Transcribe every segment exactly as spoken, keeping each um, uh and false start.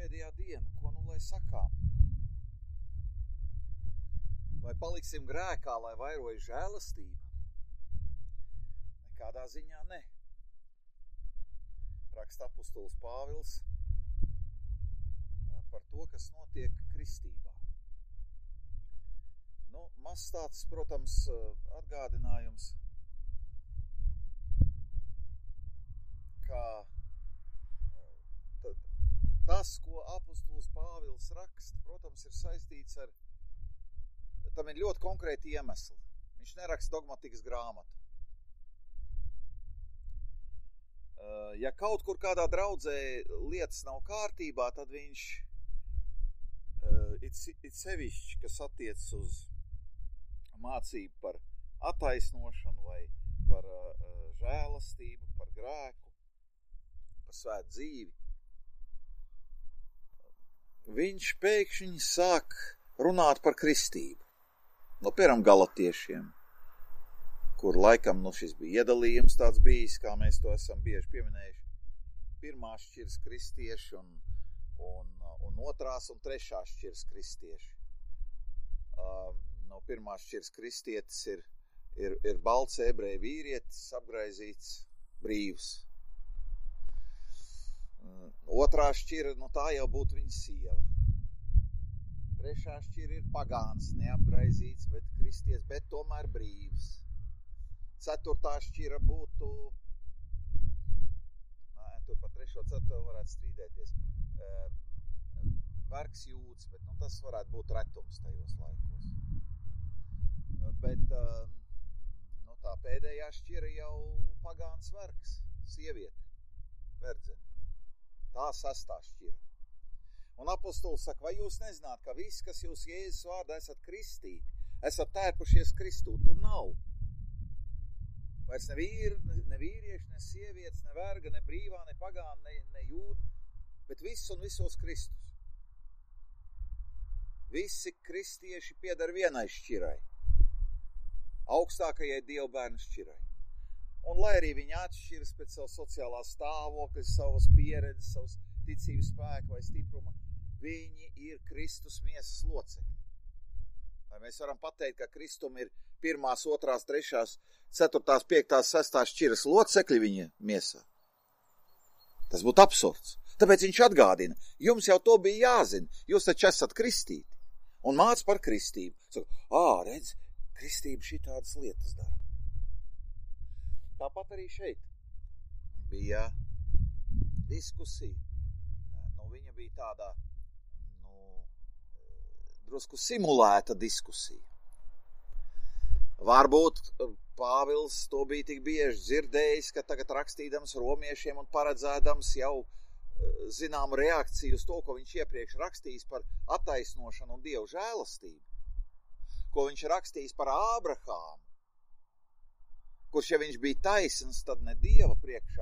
pēdējā diena, ko nu lai sakām? Vai paliksim grēkā, lai vairoja žēlastība? Nekādā ziņā ne. Raksta apostols Pāvils par to, kas notiek kristībā. Nu, mazs tāds, protams, atgādinājums, ka tas, ko apostols Pāvils raksta, protams, ir saistīts ar, tam ir ļoti konkrēti iemesli. Viņš neraksta dogmatikas grāmatu. Ja kaut kur kādā draudzē lietas nav kārtībā, tad viņš it, it sevišķi, kas attiec uz mācību par attaisnošanu vai par uh, žēlastību, par grēku, par svētu dzīvi, viņš pēkšņi sāk runāt par kristību. Nu, piemēram, galatiešiem, kur laikam nu, šis bija iedalījums tāds bijis, kā mēs to esam bieži pieminējuši. Pirmās šķiras kristieši un, un, un otrās un trešās šķiras kristieši. Uh, no pirmās šķiras kristietis ir, ir, ir balts ebreju vīrietis, apgraizīts, brīvs. Uh, otrā šķira, nu tā jau būtu viņa sieva. Trešā šķira ir pagāns, neapgraizīts, bet kristietis, bet tomēr brīvs. Ceturtā šķira būtu, nē, tur par trešo, ceturto varētu strīdēties, vergs jūds, bet nu, tas varētu būt retums tajos laikos. Bet nu, tā pēdējā šķira jau pagāns vergs, sieviete, verdzene. Tā sastā šķira. Un apostols saka, vai jūs nezināt, ka viss, kas jūs Jēzus vārdā esat kristīti, esat tērpušies Kristū, tur nav. Vairs ne, vīri, ne vīrieši, ne sievietes, ne verga, ne brīvā, ne pagāna, ne, ne jūda, bet viss un visos Kristus. Visi kristieši piedar vienai šķirai, augstākajai dievbērnu šķirai. Un lai arī viņi atšķiras pēc savu sociālā stāvokļa, savas pieredzes, savas ticības spēka vai stipruma, viņi ir Kristus miesas locekļi. Vai mēs varam pateikt, ka Kristum ir pirmās, otrās, trešās, ceturtās, piektās, sestās šķiras locekļi viņa miesā? Tas būtu absurds. Tāpēc viņš atgādina, jums jau to bija jāzina, jūs taču esat kristīti. Un māc par kristību. Saka, ā, redz, kristība šitādas lietas dara. Tāpat arī šeit bija diskusija. Nu, viņa bija tādā, nu, drusku simulēta diskusija. Varbūt Pāvils to bija tik bieži dzirdējis, ka tagad rakstīdams romiešiem un paredzēdams jau zināmu reakciju uz to, ko viņš iepriekš rakstījis par attaisnošanu un Dievu žēlastību, ko viņš rakstījis par Ābrahāmu, kurš, ja viņš bija taisns, tad ne Dieva priekšā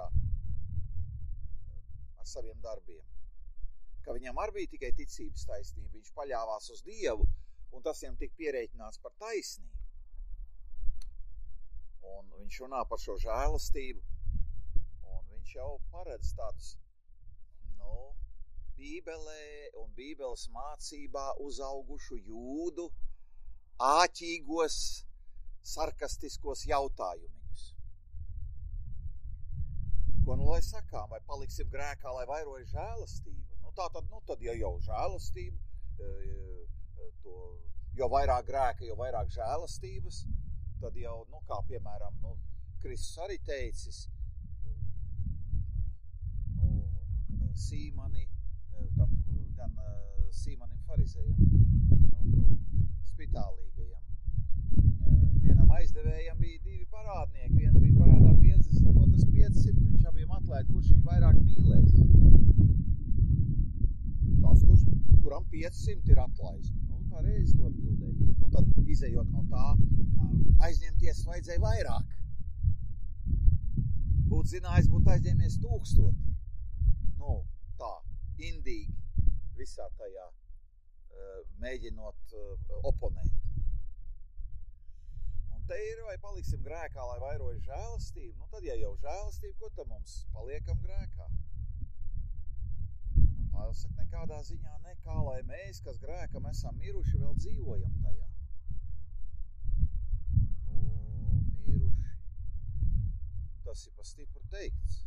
ar saviem darbiem, ka viņam arī bija tikai ticības taisnība, viņš paļāvās uz Dievu, un tas viņam tika pierēķināts par taisnību. Un viņš runā par šo žēlastību, un viņš jau paredz tādus, nu, Bībelē un Bībeles mācībā uzaugušu jūdu āķīgos, sarkastiskos jautājumiņus. Ko nu lai sakām, vai paliksim grēkā, lai vairoja žēlastību? Nu tā tad, nu tad, ja jau žēlastība, to, jo vairāk grēka, jo vairāk žēlastības, tad jau, nu kā piemēram, nu, Kristus arī teicis, nu, Sīmani, tam, gan Sīmanim farizējam, spitālīgajam. Vienam aizdevējam bija divi parādnieki, viens bija parādā piecdesmit, otrs piecsimt, viņš abiem atlaid, kurš viņu vairāk mīlēs. Tas, kurš, kuram piecsimt ir atlaisti. Nu, pareizi to atbildēja. Nu, tad, izejot no tā, aizņemties vajadzēja vairāk. Būt zinājis, būt aizņēmies tūkstoti. Nu, tā, indīgi visā tajā mēģinot oponēt. Un te ir, vai paliksim grēkā, lai vairoja žēlastību? Nu, tad, ja jau žēlastība, ko tad mums paliekam grēkā? Pāvils saka, nekādā ziņā nekā, lai mēs, kas grēkam esam miruši, vēl dzīvojam tajā. Nu, miruši. Tas ir pa stipru teikts.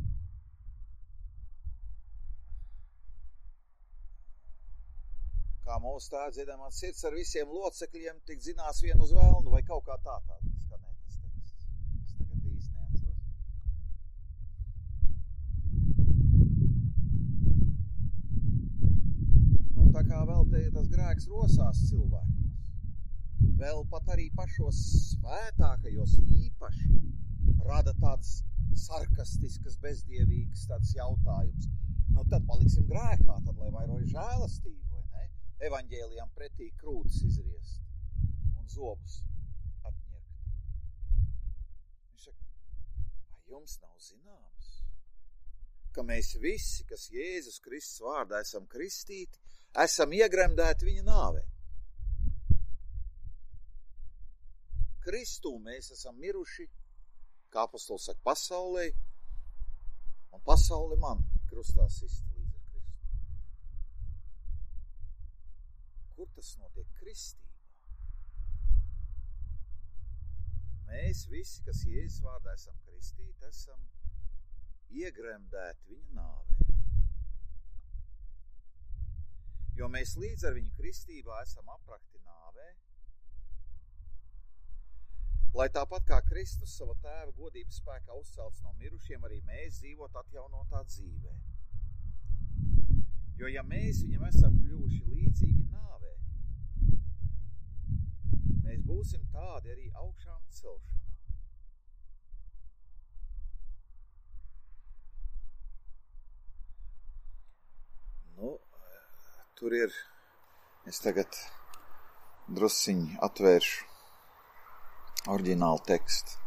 Kā mūsu tā dziedam, man sirds ar visiem locekļiem tik zinās vienu uz velnu, vai kaut kā tā tā skanē tas teksts. Es tagad īsti neatceros. Nu, tā kā vēl te tas grēks rosās cilvēkos, vēl pat arī pašos svētākajos īpaši rada tādas sarkastiskas, bezdievīgas tādas jautājumus. Nu, tad paliksim grēkā, tad lai vairoja žēlastību. Evaņģēlijām pretī krūtis izriest un zobus atņert. Viņš saka, vai jums nav zināms, ka mēs visi, kas Jēzus Kristus vārdā esam kristīti, esam iegremdēti viņa nāvē. Kristū mēs esam miruši, kā apostols saka, pasaulē, un pasaule man krustā sisti. Kur tas notiek kristībā? Mēs visi, kas Jēzus vārdā esam kristīti, esam iegremdēti viņa nāvē. Jo mēs līdz ar viņu kristībā esam aprakti nāvē, lai tāpat kā Kristus sava tēva godības spēkā uzcelts no mirušiem, arī mēs dzīvot atjaunotā dzīvē. Jo ja mēs viņam esam kļuvuši līdzīgi nāvē, mēs būsim tādi arī augšām celšanā. Nu, tur ir, es tagad drusciņi atvēršu oriģinālu tekstu.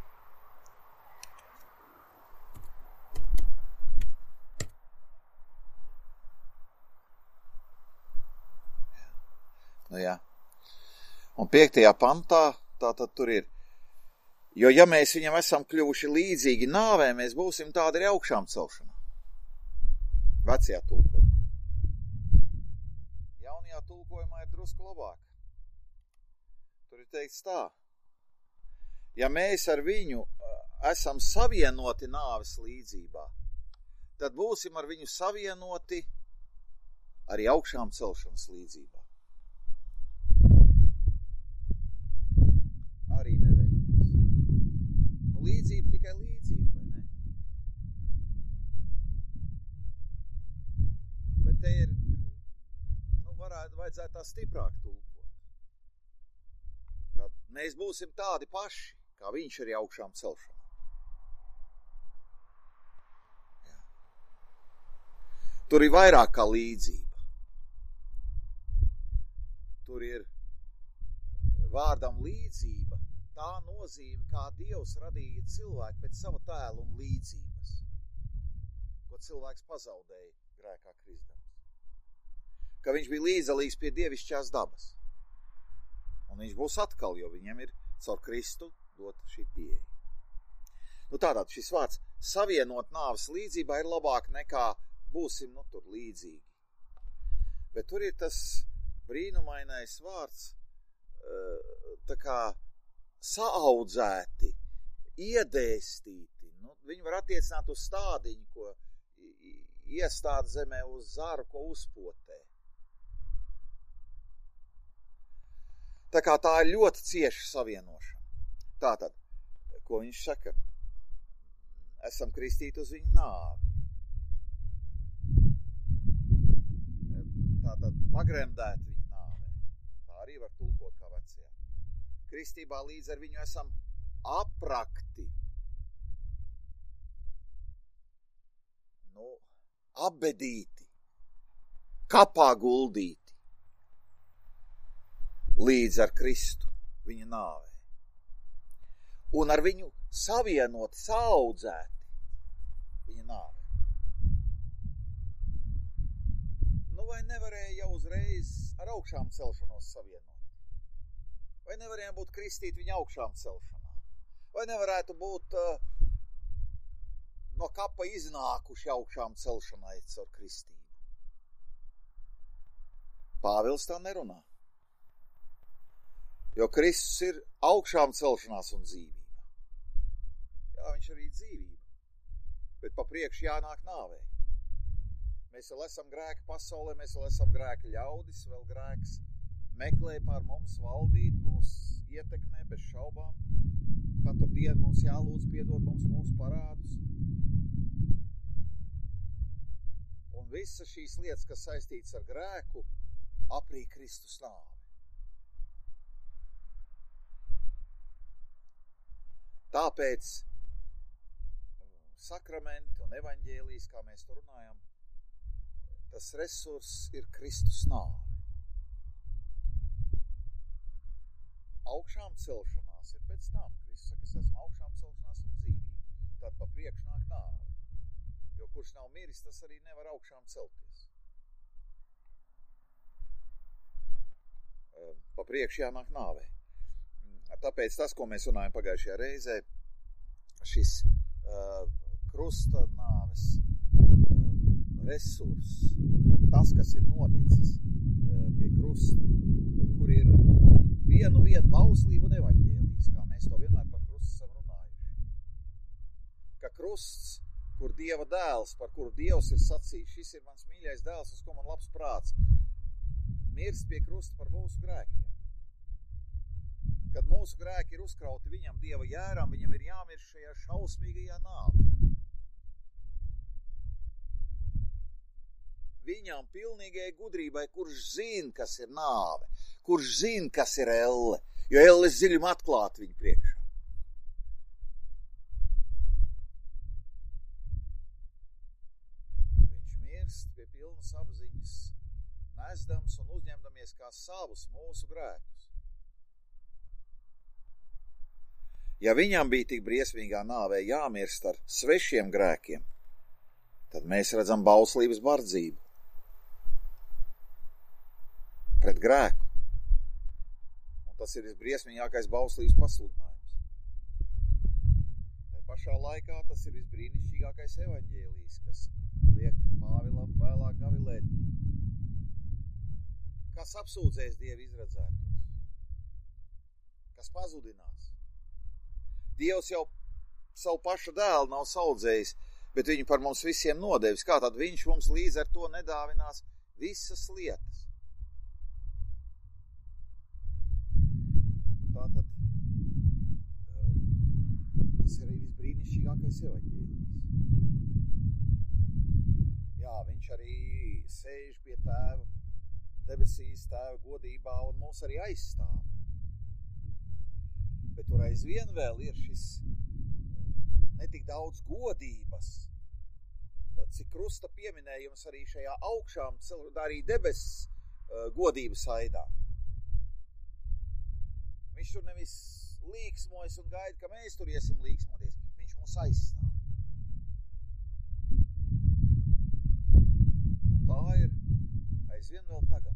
Nu jā. Un piektajā pantā tātad tur ir, jo ja mēs viņam esam kļuvuši līdzīgi nāvē, mēs būsim tādi arī augšām celšanā. Vecajā tulkojumā. Jaunajā tulkojumā ir drusku labāk. Tur ir teikts tā, ja mēs ar viņu esam savienoti nāves līdzībā, tad būsim ar viņu savienoti arī augšām celšanas līdzībā. Arī neveikts. Nu, līdzība tikai līdzība, vai ne? Bet te ir, nu, varētu, vajadzētu tā stiprāk tulkot. Kā mēs būsim tādi paši, kā viņš arī augšām celšanā. Jā. Tur ir vairāk kā līdzība. Tur ir vārdam līdzība, tā nozīme, kā Dievs radīja cilvēku pēc sava tēla un līdzības, ko cilvēks pazaudēja grēkā kristdams. Ka viņš bija līdzdalīgs pie dievišķās dabas. Un viņš būs atkal, jo viņam ir caur Kristu dota šī pieeja. Nu tātad šis vārds savienot nāves līdzībā ir labāk nekā būsim, nu, tur līdzīgi. Bet tur ir tas brīnumainais vārds, tā kā saaudzēti, iedēstīti. Nu, viņi var attiecināt uz stādiņu, ko iestāda zemē, uz zaru, ko uzpotē. Tā kā tā ir ļoti cieša savienošana. Tātad, ko viņš saka? Esam kristīti uz viņu nāvi. Tātad pagremdēti viņu nāvē. Tā arī var tulkot kā vecajā. Kristībā līdz ar viņu esam aprakti. Nu, apbedīti. Kapā guldīti. Līdz ar Kristu viņa nāvē. Un ar viņu savienot, saaudzēti viņa nāvē. Nu, vai nevarēja jau uzreiz ar augšām celšanos savienot? Vai nevarējām būt kristīti viņa augšām celšanā? Vai nevarētu būt uh, no kapa iznākuši augšām celšanai caur kristību? Pāvils tā nerunā. Jo Kristus ir augšām celšanās un dzīvība. Jā, viņš arī dzīvība, bet pa priekšu jānāk nāvei. Mēs vēl esam grēka pasaulē, mēs vēl esam grēka ļaudis, vēl grēks meklē pār mums valdīt, mūs ietekmē bez šaubām. Katru dienu mums jālūdz piedot mums mūsu parādus. Un visas šīs lietas, kas saistītas ar grēku, aprī Kristus nāvi. Tāpēc sakramenti un evaņģēlijas, kā mēs to runājam, tas resurss ir Kristus nāve. Augšām celšanās ir pēc tam. Kristus saka, es esmu augšām celšanās un dzīvība. Tad pa priekš nāk nāve. Jo kurš nav miris, tas arī nevar augšām celties. Pa priekš jānāk nāvei. Tāpēc tas, ko mēs runājam pagājušajā reizē, šis uh, krusta nāves uh, resurs, tas, kas ir noticis uh, pie krusta, kur ir vienu vietu bauslība un evaņģēlijas, kā mēs to vienmēr par krustu esam runājuši. Ka krusts, kur Dieva dēls, par kuru Dievs ir sacījis, šis ir mans mīļais dēls, uz ko man labs prāts, mirst pie krusta par mūsu grēkiem. Kad mūsu grēki ir uzkrauti viņam Dieva jēram, viņam ir jāmirst šajā šausmīgajā nāvē. Viņam pilnīgai gudrībai, kurš zina, kas ir nāve, kurš zina, kas ir elle, jo elles dziļum atklāt viņu priekšā. Viņš mirst pie pilnas apziņas, nesdams un uzņemdamies kā savus mūsu grēkus. Ja viņam bija tik briesmīgā nāvē jāmirst ar svešiem grēkiem, tad mēs redzam bauslības bardzību pret grēku. Un tas ir visbriesmīgākais bauslības pasludinājums. Tā pašā laikā tas ir visbrīnišķīgākais evaņģēlijs, kas liek Pāvilam vēlāk gavilēt, kas apsūdzēs Dievu izredzētos, kas pazudinās. Dievs jau savu pašu dēlu nav saudzējis, bet viņu par mums visiem nodevis. Kā tad viņš mums līdz ar to nedāvinās visas lietas? Tātad tas ir arī visbrīnišķīgākais evaņģēlijs. Jā, viņš arī sēž pie tēva, debesīs tēva godībā un mūs arī aizstāv. Bet tur aizvien vēl ir šis netik daudz godības, cik krusta pieminējums arī šajā augšām, arī debesis godības aidā. Viņš tur nevis līksmojas un gaida, ka mēs tur iesim līksmoties. Viņš mūs aizstāv. Un tā ir aizvien vēl tagad.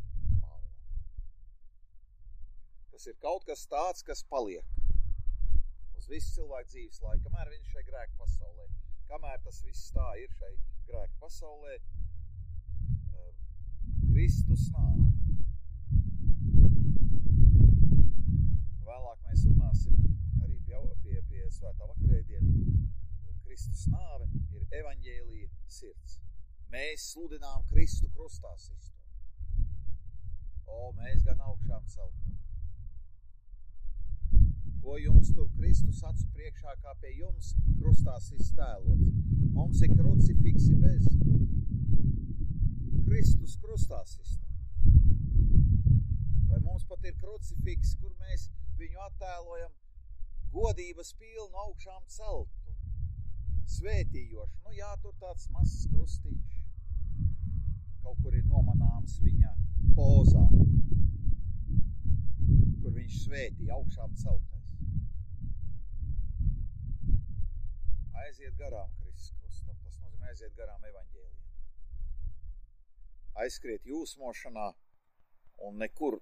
Tas ir kaut kas tāds, kas paliek uz visu cilvēku dzīves laiku, kamēr viņš šai grēka pasaulē. Kamēr tas viss tā ir šai grēka pasaulē, uh, Kristus nāve. Vēlāk mēs runāsim arī pie, pie, pie svētā vakarēdiena. Kristus nāve ir evaņģēlija sirds. Mēs sludinām Kristu krustā sisto. O, mēs gan augšām celtu. Ko jums tur Kristus acu priekšā, kā pie jums krustās iztēlots. Mums ir krucifiksi bez. Kristus krustās iztā. Vai mums pat ir krucifiks, kur mēs viņu attēlojam godības pilnu augšām celtu, svētījošu. Nu jā, tur tāds mazs krustiņš. Kaut kur ir nomanāms viņa pozā, kur viņš svētīja augšām celtais. Aiziet garām Kristus krustam, tas nozīmē aiziet garām evaņģēlijam. Aizskriet jūsmošanā un nekur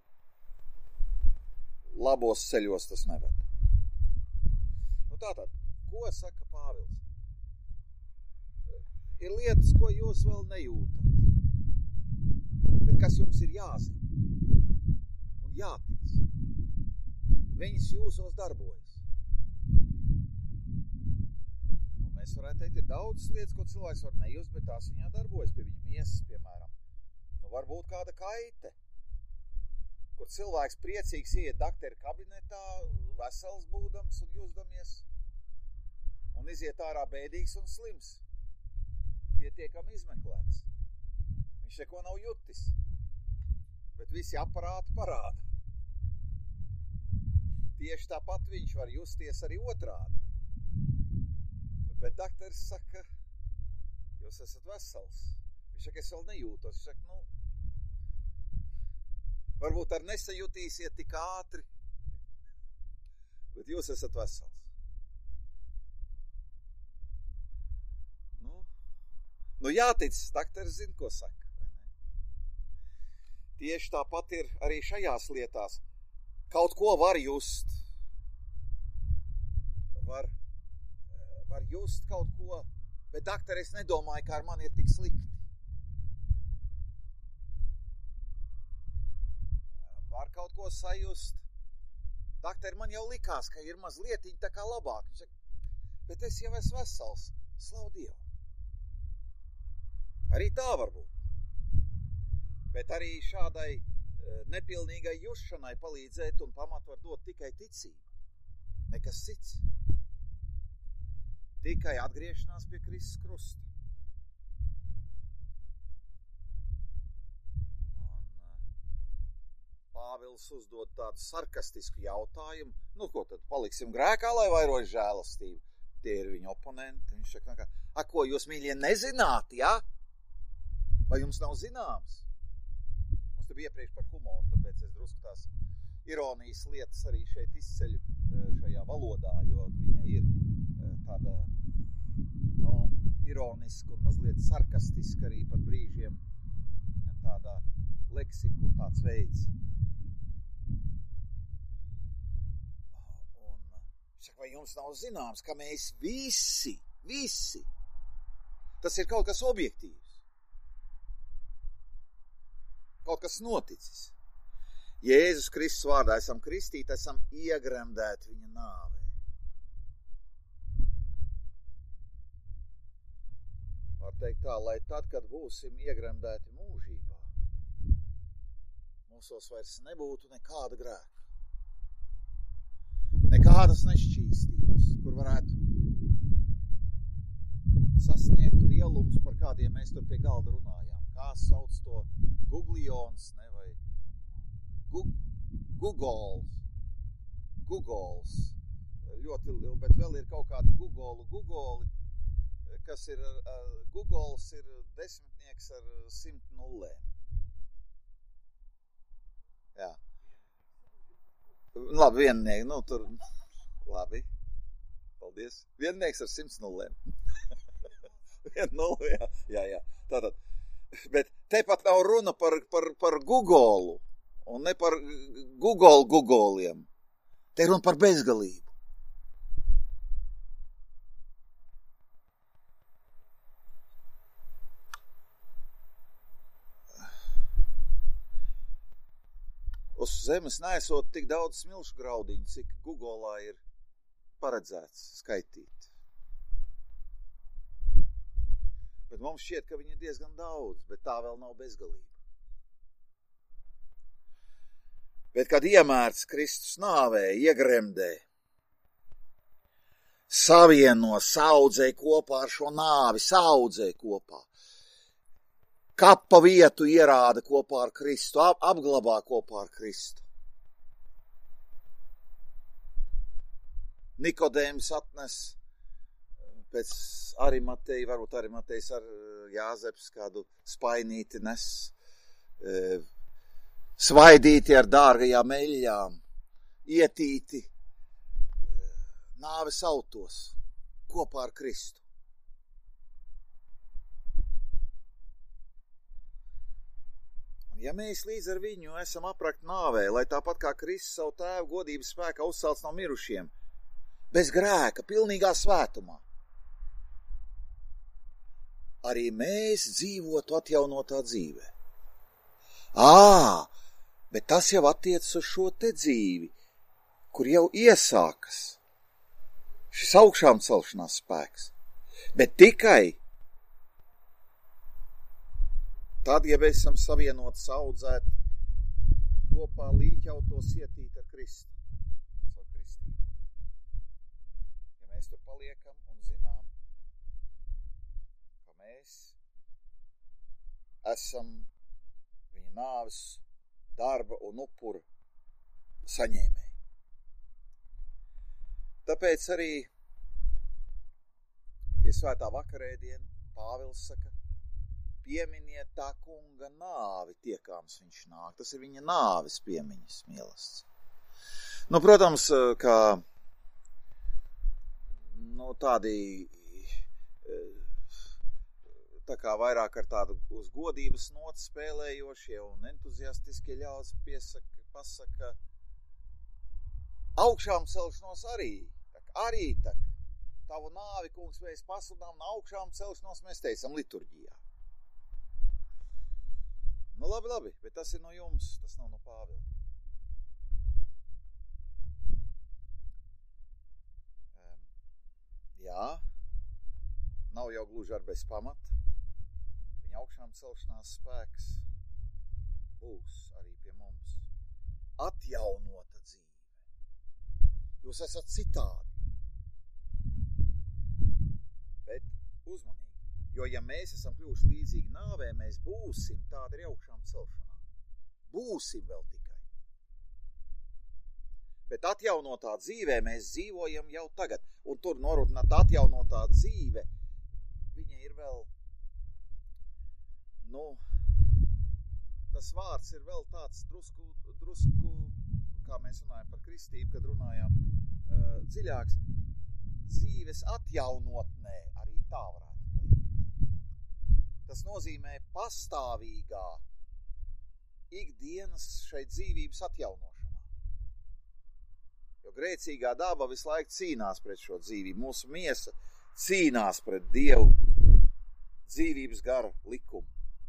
labos ceļos tas neved. Nu tātad, ko saka Pāvils? Ir lietas, ko jūs vēl nejūtat, bet kas jums ir jāzina un jātic. Viņas jūsos darbojas. Un mēs varētu teikt, ir daudz lietas, ko cilvēks var nejust, bet tās viņā darbojas pie viņa miesas, piemēram. Nu, varbūt kāda kaite, kur cilvēks priecīgs iet dakteru kabinetā, vesels būdams un jusdamies, un iziet ārā bēdīgs un slims, pietiekami izmeklēts. Viņš neko nav jutis, bet visi aparāti parāda. Tieši tāpat viņš var justies arī otrādi. Bet dakteris saka, jūs esat vesels. Viņš saka, es vēl nejūtos. Viņš saka, nu, varbūt ar nesajutīsiet tik ātri, bet jūs esat vesels. Nu, nu jātic, dakteris zina, ko saka. Tieši tāpat ir arī šajās lietās. Kaut ko var just. Var, var just kaut ko, bet daktari, es nedomāju, ka ar mani ir tik slikti. Var kaut ko sajust. Daktari, man jau likās, ka ir mazlietiņ tā kā labāk. Viņš saka, bet es jau esmu vesels. Slavu Dievu. Arī tā var būt. Bet arī šādai nepilnīgai jušanai palīdzēt un pamat var dot tikai ticība. Nekas cits. Tikai atgriešanās pie Kristus krusta. Un Pāvils uzdod tādu sarkastisku jautājumu. Nu, ko tad paliksim grēkā, lai vairojas žēlastību? Tie ir viņa oponenti. Viņš saka, a, ko jūs, mīļie, nezināt, ja? Vai jums nav zināms? Mums te bija iepriekš par humoru, tāpēc es drusku tās ironijas lietas arī šeit izceļu šajā valodā, jo viņa ir tāda, no, ironiska un mazliet sarkastiska arī pat brīžiem, tāda leksika un tāds veids. Un, saka, vai jums nav zināms, ka mēs visi, visi, tas ir kaut kas objektīvs, kaut kas noticis. Jēzus Kristus vārdā esam kristīti, esam iegremdēti viņa nāvē. Var teikt tā, lai tad, kad būsim iegremdēti mūžībā, mūsos vairs nebūtu nekāda grēka, nekādas nešķīstības, kur varētu sasniegt lielums, par kādiem mēs tur pie galda runājām. Kā sauc to Guglions, ne, vai Gugols, Gugols, ļoti, bet vēl ir kaut kādi Gugolu, Gugoli, kas ir, Gugols ir desmitnieks ar simt nullēm. Jā. Labi, viennieks, nu tur, labi, paldies. Viennieks ar simt nullēm. Vien nulli, jā, jā, jā. Tātad, bet tepat nav runa par, par, par Gugolu. Un ne par Google Gugoliem. Te runa par bezgalību. Uz zemes neesot tik daudz smilšu graudiņu, cik Googlā ir paredzēts skaitīt. Bet mums šķiet, ka viņi ir diezgan daudz, bet tā vēl nav bezgalība. Bet, kad iemērts Kristus nāvē, iegremdē, savieno, saudzē kopā ar šo nāvi, saudzē kopā, kapa vietu ierāda kopā ar Kristu, ap, apglabā kopā ar Kristu. Nikodēms atnes pēc Arimateja, varbūt Arimatejs ar Jāzeps kādu spainīti nes, e, svaidīti ar dārgajām eļļām, ietīti nāves autos kopā ar Kristu. Un ja mēs līdz ar viņu esam aprakt nāvē, lai tāpat kā Kristus savu tēvu godības spēkā uzcelts no mirušiem, bez grēka, pilnīgā svētumā, arī mēs dzīvotu atjaunotā dzīvē. Ā, bet tas jau attiecas uz šo te dzīvi, kur jau iesākas šis augšām celšanās spēks. Bet tikai tad, ja mēs esam savienoti, saudzēti, kopā līķautos ietīt ar Kristu, ar Kristību. Ja mēs tur paliekam un zinām, ka mēs esam viņa nāves, darba un upura saņēmēji. Tāpēc arī pie svētā vakarēdiena Pāvils saka, pieminiet tā kunga nāvi, tiekāms viņš nāk. Tas ir viņa nāves piemiņas mielasts. Nu, protams, kā nu, tādi tā kā vairāk ar tādu uz godības notu spēlējošie un entuziastiskie ļaudis piesaka, pasaka, augšām celšanos arī, tak, arī tak, tavu nāvi, kungs, mēs pasludinām, un augšām celšanos mēs teicam liturģijā. Nu, labi, labi, bet tas ir no jums, tas nav no Pāvila. Um, jā, nav jau gluži ar bez pamata. Viņa augšām celšanās spēks būs arī pie mums. Atjaunota dzīve. Jūs esat citādi. Bet uzmanīgi. Jo, ja mēs esam kļuvuši līdzīgi nāvē, mēs būsim tādi arī augšām celšanā. Būsim vēl tikai. Bet atjaunotā dzīvē mēs dzīvojam jau tagad. Un tur norunāt atjaunotā dzīve, viņa ir vēl, nu, tas vārds ir vēl tāds drusku, drusku, kā mēs runājam par kristību, kad runājām uh, dziļāks, dzīves atjaunotnē arī tā varētu. Tas nozīmē pastāvīgā ikdienas šai dzīvības atjaunošanā. Jo grēcīgā daba visu laiku cīnās pret šo dzīvību. Mūsu miesa cīnās pret Dievu dzīvības gara likumu.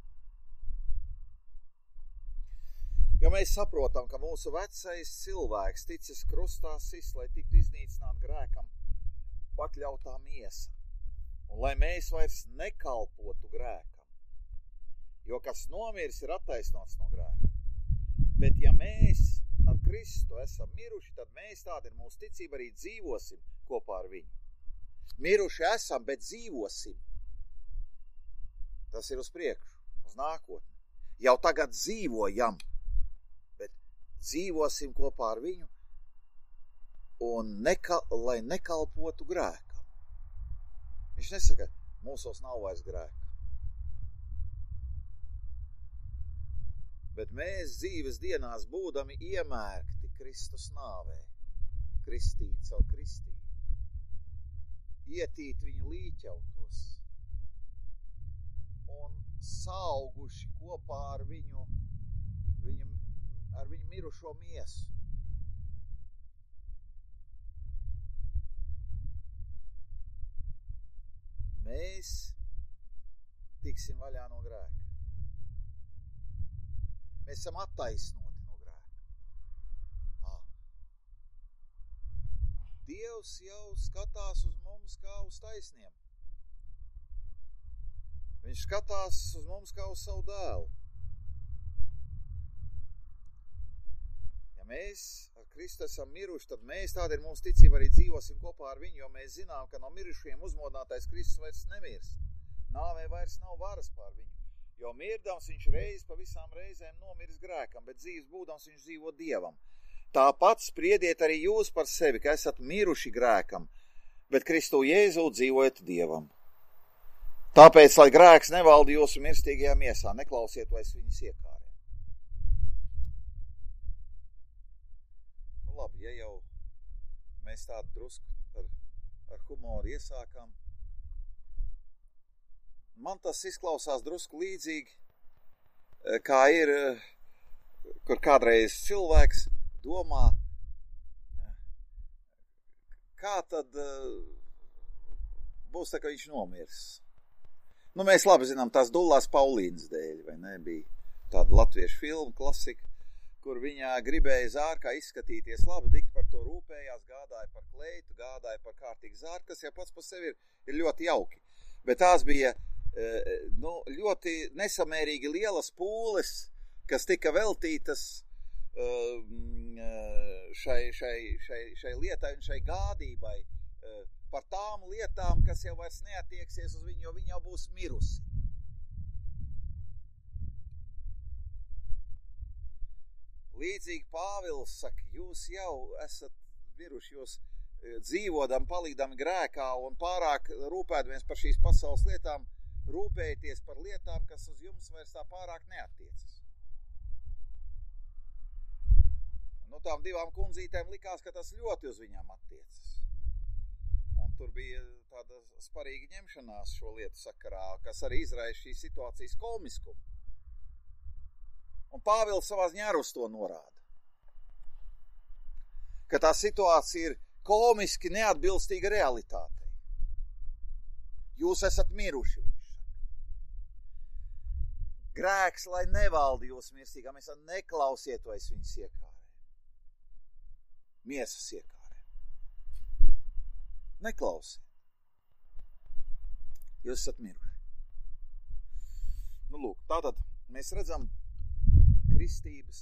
Jo mēs saprotam, ka mūsu vecais cilvēks ticis krustā sis, lai tiktu iznīcināt grēkam pakļautā miesa. Un lai mēs vairs nekalpotu grēkam. Jo kas nomirs ir attaisnots no grēka. Bet ja mēs ar Kristu esam miruši, tad mēs tādi ir mūsu ticība arī dzīvosim kopā ar viņu. Miruši esam, bet dzīvosim. Tas ir uz priekšu, uz nākotni. Jau tagad dzīvojam, bet dzīvosim kopā ar viņu un neka, lai nekalpotu grēkam. Viņš nesaka, mūsos nav vairs grēka. Bet mēs dzīves dienās būdami iemērkti Kristus nāvē, kristīt caur kristību, ietīt viņu līķautos un sauguši kopā ar viņu, viņu, ar viņu mirušo miesu. Mēs tiksim vaļā no grēka. Mēs esam attaisnoti no grēka. À. Dievs jau skatās uz mums kā uz taisniem. Viņš skatās uz mums kā uz savu dēlu. Ja mēs ar Kristu esam miruši, tad mēs tādi ir mūsu ticība arī dzīvosim kopā ar viņu, jo mēs zinām, ka no mirušiem uzmodinātais Kristus vairs nemirst. Nāvē vairs nav varas pār viņu. Jo mirdams viņš reiz pa visām reizēm nomiris grēkam, bet dzīves būdams viņš dzīvo Dievam. Tāpat spriediet arī jūs par sevi, ka esat miruši grēkam, bet Kristu Jēzu dzīvojat Dievam. Tāpēc, lai grēks nevalda jūsu mirstīgajā miesā, neklausiet vairs viņas iekāriem. Nu labi, ja jau mēs tādu drusku ar, ar humoru iesākam, man tas izklausās drusku līdzīgi, kā ir, kur kādreiz cilvēks domā, kā tad būs tā, ka viņš nomirs. Nu, mēs labi zinām, tās Dullās Paulīnas dēļ, vai ne, bija tāda latviešu filma, klasika, kur viņā gribēja zārkā izskatīties labi, dikt par to rūpējās, gādāja par kleitu, gādāja par kārtīgu zārku, kas jau pats par sevi ir, ir ļoti jauki. Bet tās bija nu, ļoti nesamērīgi lielas pūles, kas tika veltītas šai, šai, šai, šai lietai un šai gādībai par tām lietām, kas jau vairs neatieksies uz viņu, jo viņa jau būs mirusi. Līdzīgi Pāvils saka, jūs jau esat miruši, jūs dzīvodam, palīdam grēkā un pārāk rūpēdamies par šīs pasaules lietām, rūpēties par lietām, kas uz jums vairs tā pārāk neattiecas. Nu, tām divām kundzītēm likās, ka tas ļoti uz viņām attiecas. Un tur bija tāda sparīga ņemšanās šo lietu sakarā, kas arī izraisa šīs situācijas komiskumu. Un Pāvils savā ziņā ar uz to norāda, ka tā situācija ir komiski neatbilstīga realitātei. Jūs esat miruši, viņš saka. Grēks, lai nevaldi jūs mirstīgā, mēs neklausiet vairs viņas iekārē. Miesas iekārē. Neklausiet. Jūs esat miruši. Nu, lūk, tātad mēs redzam, kristības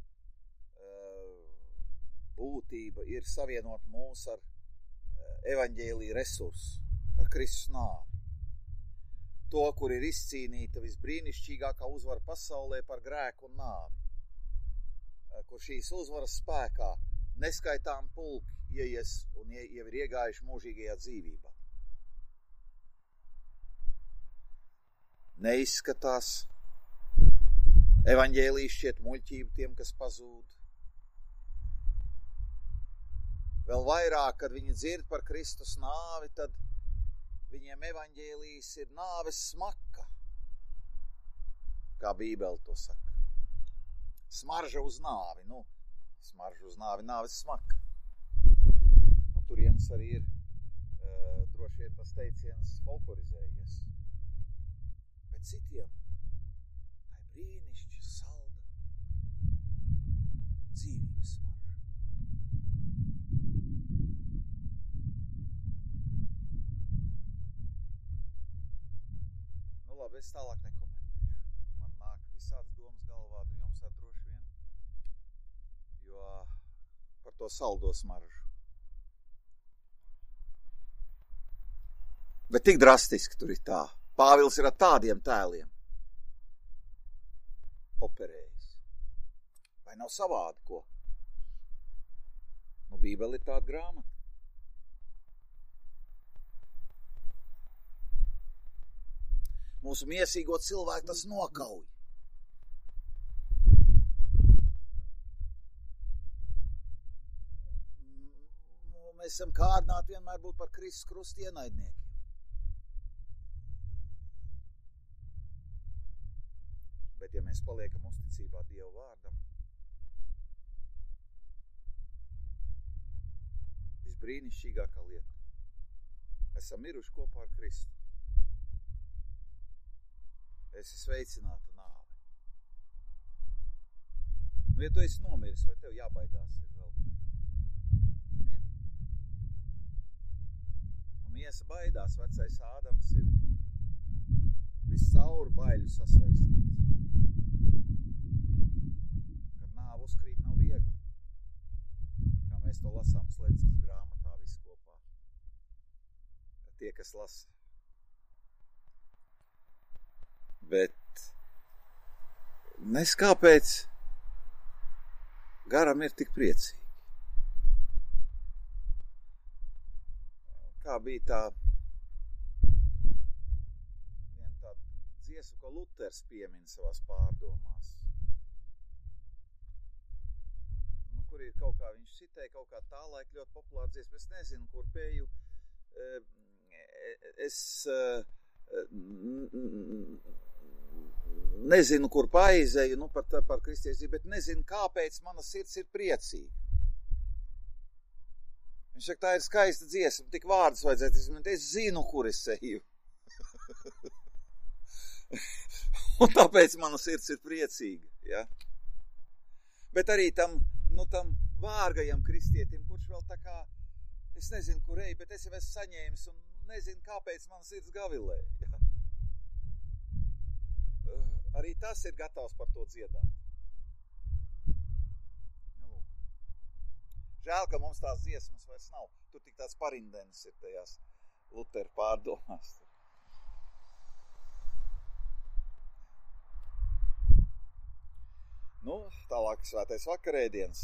būtība ir savienot mūs ar evaņģēlija resursu, ar Kristus nāvi. To, kur ir izcīnīta visbrīnišķīgākā uzvara pasaulē par grēku un nāvi. Kur šīs uzvaras spēkā neskaitām pulki ieies un jau ir iegājuši mūžīgajā dzīvībā. Neizskatās. Evaņģēlijas šķiet muļķību tiem, kas pazūd. Vēl vairāk, kad viņi dzird par Kristus nāvi, tad viņiem evaņģēlijas ir nāves smaka, kā Bībele to saka. Smarža uz nāvi, nu, smarža uz nāvi, nāves smaka. No turienes arī ir uh, droši vien tas teiciens folklorizējies. Bet citiem brīnišķi salda dzīvības smarža. Nu labi, es tālāk nekomentēšu. Man nāk visāds domas galvā, jums ar droši vien, jo par to saldo smaržu. Bet tik drastiski tur ir tā. Pāvils ir ar tādiem tēliem operējis. Vai nav savādi, ko? Nu, Bībele ir tāda grāmata. Mūsu miesīgo cilvēku tas nokauj. Mēs esam kārdināti vienmēr būt par Kristus krusta ienaidniekiem. Bet ja mēs paliekam uzticībā Dieva vārdam, visbrīnišķīgākā lieta, esam miruši kopā ar Kristu. Esi sveicināta nāve. Nu, ja tu esi nomiris, vai tev jābaidās ir vēl mirt? Nu, miesa baidās, vecais Ādams ir viscaur baiļu sasaistīts. Kad nāve uzkrīt nav viegli. Kā mēs to lasām Slediskas grāmatā visu kopā. Kad tie, kas lasa. Bet nes kāpēc garam ir tik priecīgi. Kā bija tā vien tāda dziesma, ko Luters piemin savās pārdomās. Nu, kur ir kaut kā viņš citēja, kaut kā tā laika ļoti populāra dziesma. Es nezinu, kur pēju. Es nezinu, kur paizēju, nu, par, par kristiesību, bet nezinu, kāpēc mana sirds ir priecīga. Viņš saka, tā ir skaista dziesma, tik vārdus vajadzētu izmantot, es zinu, kur es eju. Un tāpēc mana sirds ir priecīga, ja? Bet arī tam, nu, tam vārgajam kristietim, kurš vēl tā kā, es nezinu, kur ej, bet es jau esmu saņēmis un nezinu, kāpēc man sirds gavilē, ja? Arī tas ir gatavs par to dziedāt. Nu, žēl, ka mums tās dziesmas vairs nav. Tur tik tāds parindenis ir tajās Lutera pārdomās. Nu, tālāk svētais vakarēdiens.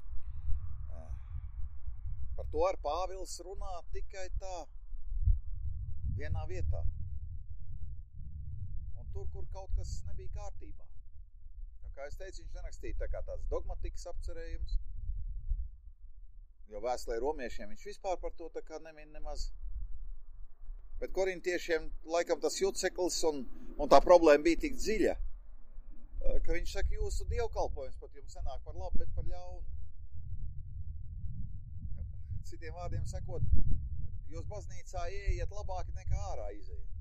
Par to ar Pāvils runā tikai tā vienā vietā. Un tur, kur kaut kas nebija kārtībā. Jo, kā es teicu, viņš nerakstīja tā kā tāds dogmatikas apcerējums. Jo vēstulē romiešiem viņš vispār par to tā kā nemin nemaz. Bet korintiešiem laikam tas juceklis un, un tā problēma bija tik dziļa, ka viņš saka, jūsu dievkalpojums pat jums nenāk par labu, bet par ļaunu. Citiem vārdiem sakot, jūs baznīcā ieiet labāki nekā ārā iziet.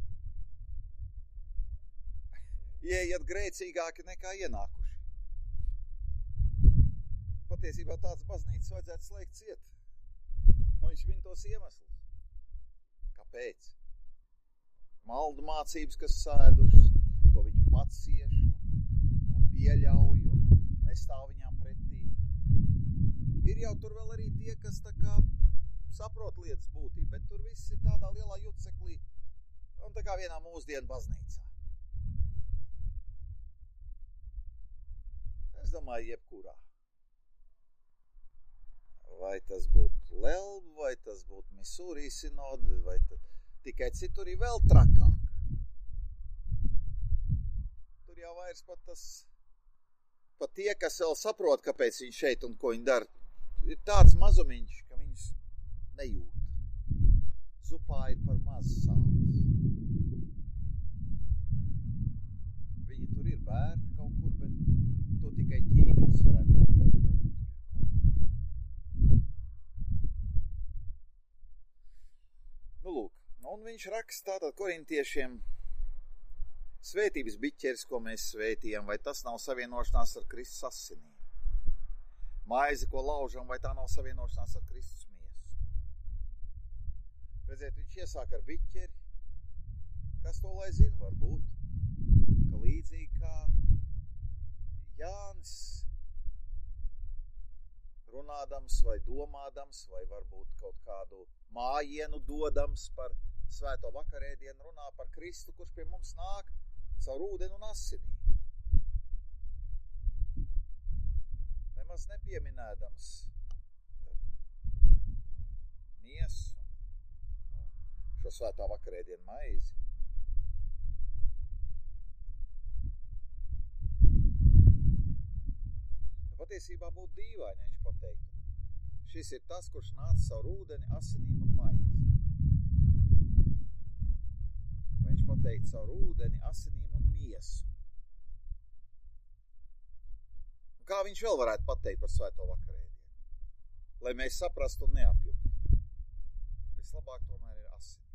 Ieiet grēcīgāki nekā ienākuši. Patiesībā tāds baznīcas vajadzētu slēgt ciet. Un viņš min tos iemeslus. Kāpēc? Maldu mācības, kas sēdušas, ko viņi pats cieš un pieļauj un nestāv viņām pretī. Ir jau tur vēl arī tie, kas tā kā saprot lietas būtību, bet tur viss ir tādā lielā juceklī un tā kā vienā mūsdienu baznīcā. Es domāju, jebkurā. Vai tas būtu Lelba, vai tas būtu Misūrī sinode, vai tad tikai citur ir vēl trakāk. Tur jau vairs pat tas, pat tie, kas vēl saprot, kāpēc viņi šeit un ko viņi dara, ir tāds mazumiņš, ka viņus nejūt. Zupā ir par maz sāls. Viņi tur ir bērti kaut kur, bet to tikai ķīmiņas varētu noteikt, vai viņi tur ir klāt. Nu, lūk, un viņš raksta tātad korintiešiem svētības biķeris, ko mēs svētījam, vai tas nav savienošanās ar Kristus asinīm? Maizi, ko laužam, vai tā nav savienošanās ar Kristus miesu? Redziet, viņš iesāk ar biķeri. Kas to lai zina? Varbūt, ka līdzīgi kā Jānis runādams vai domādams, vai varbūt kaut kādu mājienu dodams par svēto vakarēdienu, runā par Kristu, kurš pie mums nāk caur ūdeni un asinīm. Nemaz nepieminēdams miesu un šo svētā vakarēdienu maizi. Patiesībā būtu dīvaini, viņš pateiktu. Šis ir tas, kurš nāca caur ūdeni, asinīm un maizi. Vai viņš pateikt caur ūdeni, asinīm un miesu. Un kā viņš vēl varētu pateikt par svēto vakarēdienu? Lai mēs saprastu un neapjuktu. Vislabāk tomēr ir asinīm.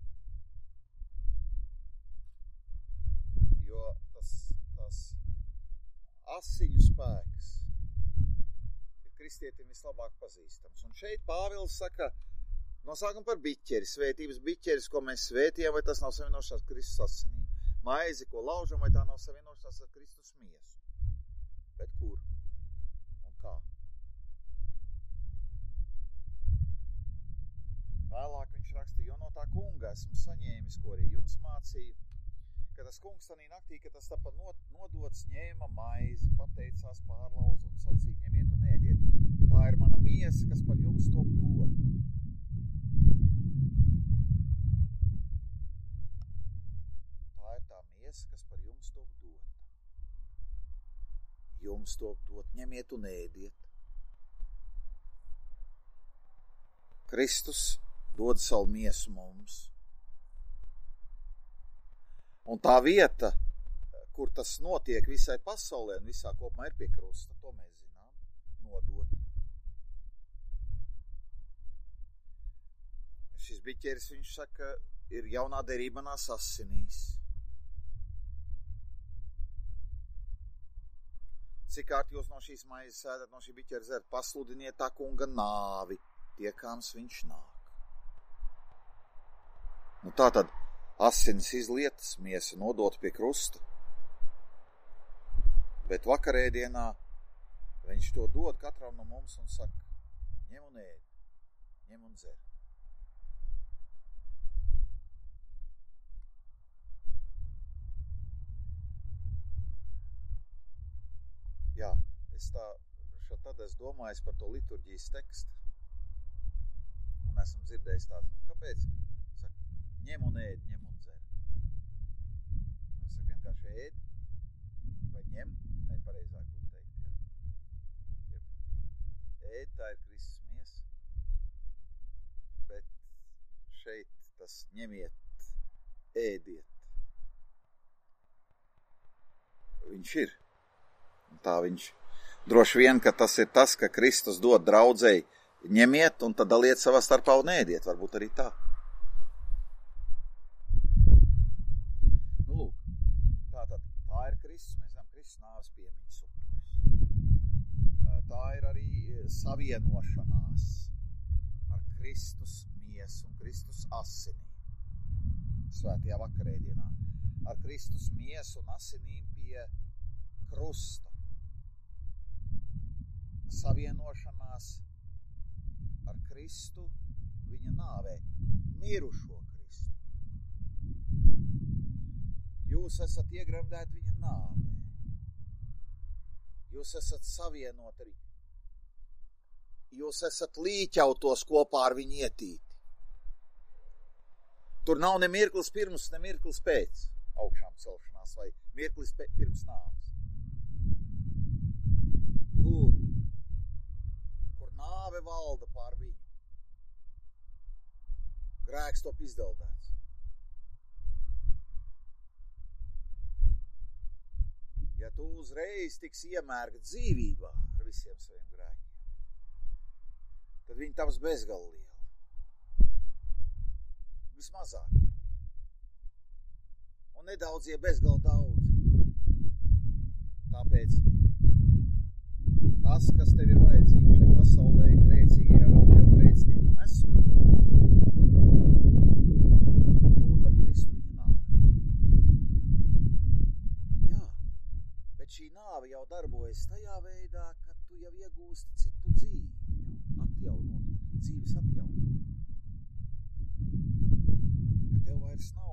Jo tas, tas asiņu spēks kristietim vislabāk pazīstams. Un šeit Pāvils saka, nosākam par biķeri, svētības biķeris, ko mēs svētījam, vai tas nav savienošanās ar Kristus asinīm. Maizi, ko laužam, vai tā nav savienošanās ar Kristus miesu. Bet kur? Un kā? Vēlāk viņš raksta, jo no tā kunga esmu saņēmis, ko arī jums mācīja, ka tas kungs tanī naktī, ka tas tāpat nodots, ņēma maizi, pateicās, pārlauza un sacīja, ņemiet un ēdiet. Tā ir mana miesa, kas par jums top dota. Tā ir tā miesa, kas par jums top dota. Jums top dot, ņemiet un ēdiet. Kristus dod savu miesu mums. Un tā vieta, kur tas notiek visai pasaulē un visā kopumā ir pie krusta, to mēs zinām, nodot. Šis biķeris, viņš saka, ir jaunā derībanās asinīs. Cik kārt jūs no šīs maizes ēdat, no šī biķera dzerat, pasludiniet tā kunga nāvi, tiekams viņš nāk. Nu tā tad asins izlietas, miesa nodot pie krusta. Bet vakarēdienā viņš to dod katram no mums un saka, ņem un ēd, ņem un dzer. Jā, es tā, tad es domāju par to liturģijas tekstu. Un esmu dzirdējis tāds, nu kāpēc? Saka, ņem un ēd, ņem un dzer. Es saku vienkārši ēd, vai ņem, ne pareizāk būtu teikt, jā. Ēd, tā ir Kristus miesa. Bet šeit tas ņemiet, ēdiet. Viņš ir. Tā viņš droši vien, ka tas ir tas, ka Kristus dod draudzei, ņemiet un tad daliet savā starpā un ēdiet, varbūt arī tā. Nu, lūk, tātad, tā ir Kristus, mēs zinām, Kristus nāves piemiņas upuris. Tā ir arī savienošanās ar Kristus miesu un Kristus asinīm svētajā vakarēdienā. Ar Kristus miesu un asinīm pie krusta. Savienošanās ar Kristu viņa nāvē, mirušo Kristu. Jūs esat iegremdēti viņa nāvē. Jūs esat savienoti arī. Jūs esat līķautos kopā ar viņu ietīti. Tur nav ne mirklis pirms, ne mirklis pēc augšām celšanās vai mirklis pirms nāves. Tur, kur nāve valda pār viņu, grēks top izdeldēts. Ja tu uzreiz tiks iemērgt dzīvībā ar visiem saviem grēkiem, tad viņi taps bezgalīgi lieli. Vismazākie. Un nedaudzie bezgalīgi daudzi. Tāpēc tas, kas tev ir vajadzīgs šai pasaulē, grēcīgajā vēl tev grēciniekam esot, būt ar Kristu viņa nāvē. Jā, bet šī nāve jau darbojas tajā veidā, ka tu jau iegūsti citu dzīvi, jau atjaunot, dzīves atjaunot. Ka tev vairs nav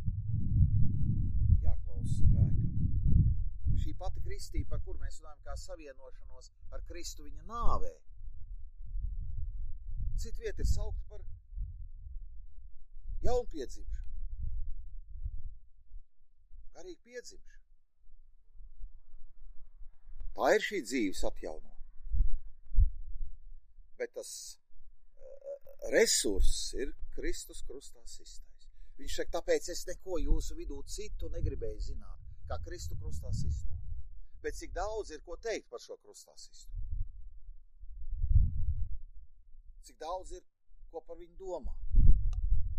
jāklausas grēkam. Šī pati kristība, par kur mēs runājam kā savienošanos ar Kristu viņa nāvē, cita vieta ir saukt par jaunpiedzimšanu, garīgi piedzimšanu. Tā ir šī dzīves atjaunot. Bet tas uh, resurss ir Kristus krustā sistais. Viņš saka, tāpēc es neko jūsu vidū citu negribēju zināt, kā Kristu krustā sisto. Bet cik daudz ir ko teikt par šo krustā sisto? Cik daudz ir ko par viņu domāt?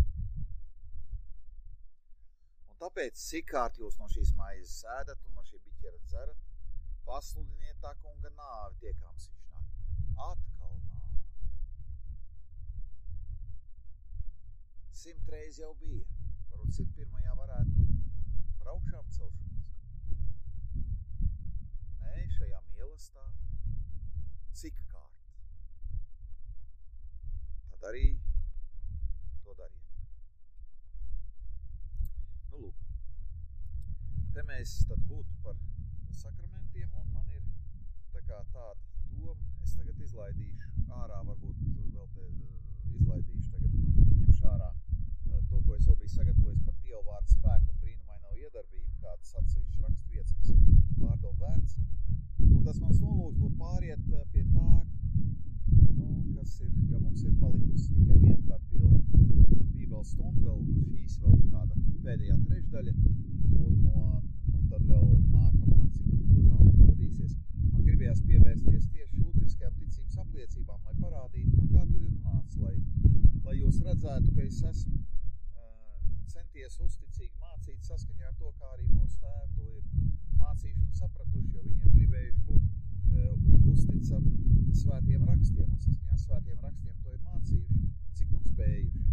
Un tāpēc cikārt jūs no šīs maizes ēdat un no šī biķera dzerat, pasludiniet tā kunga nāvi, tiekams viņš nāk. Atkal nāvi. Simt reiz jau bija. Varbūt simt pirmajā varētu par augšām celšanos. Nē, šajā mīlestā cik kārt. Tad arī to dariet. Nu, lūk. Te mēs tad būtu par sakramentiem, un man ir tā kā tāda doma, es tagad izlaidīšu ārā, varbūt vēl te izlaidīšu tagad, nu, izņemšu ārā to, ko es vēl biju sagatavojis par Dievu vārdu spēku un brīnumaino iedarbību, kādas atsevišķas rakstu vietas, kas ir pārdomu vērts. Un tas mans nolūks būtu pāriet pie tā, nu, kas ir, jo mums ir palikusi tikai viena tāda pilna bībeles stunda, vēl šīs vēl kāda pēdējā trešdaļa, un no, nu, tad vēl nākamā, cik no viņa kā skatīsies. Man gribējās pievērsties tieši luteriskajām ticības apliecībām, lai parādītu, nu, kā tur ir runāts, lai, lai jūs redzētu, ka es esmu centies uzticīgi mācīt saskaņā ar to, kā arī mūsu tēvi to ir mācījuši un sapratuši, jo viņi ir gribējuši būt svētiem rakstiem, un saskaņā ar svētiem rakstiem to ir mācījuši, cik nu spējuši.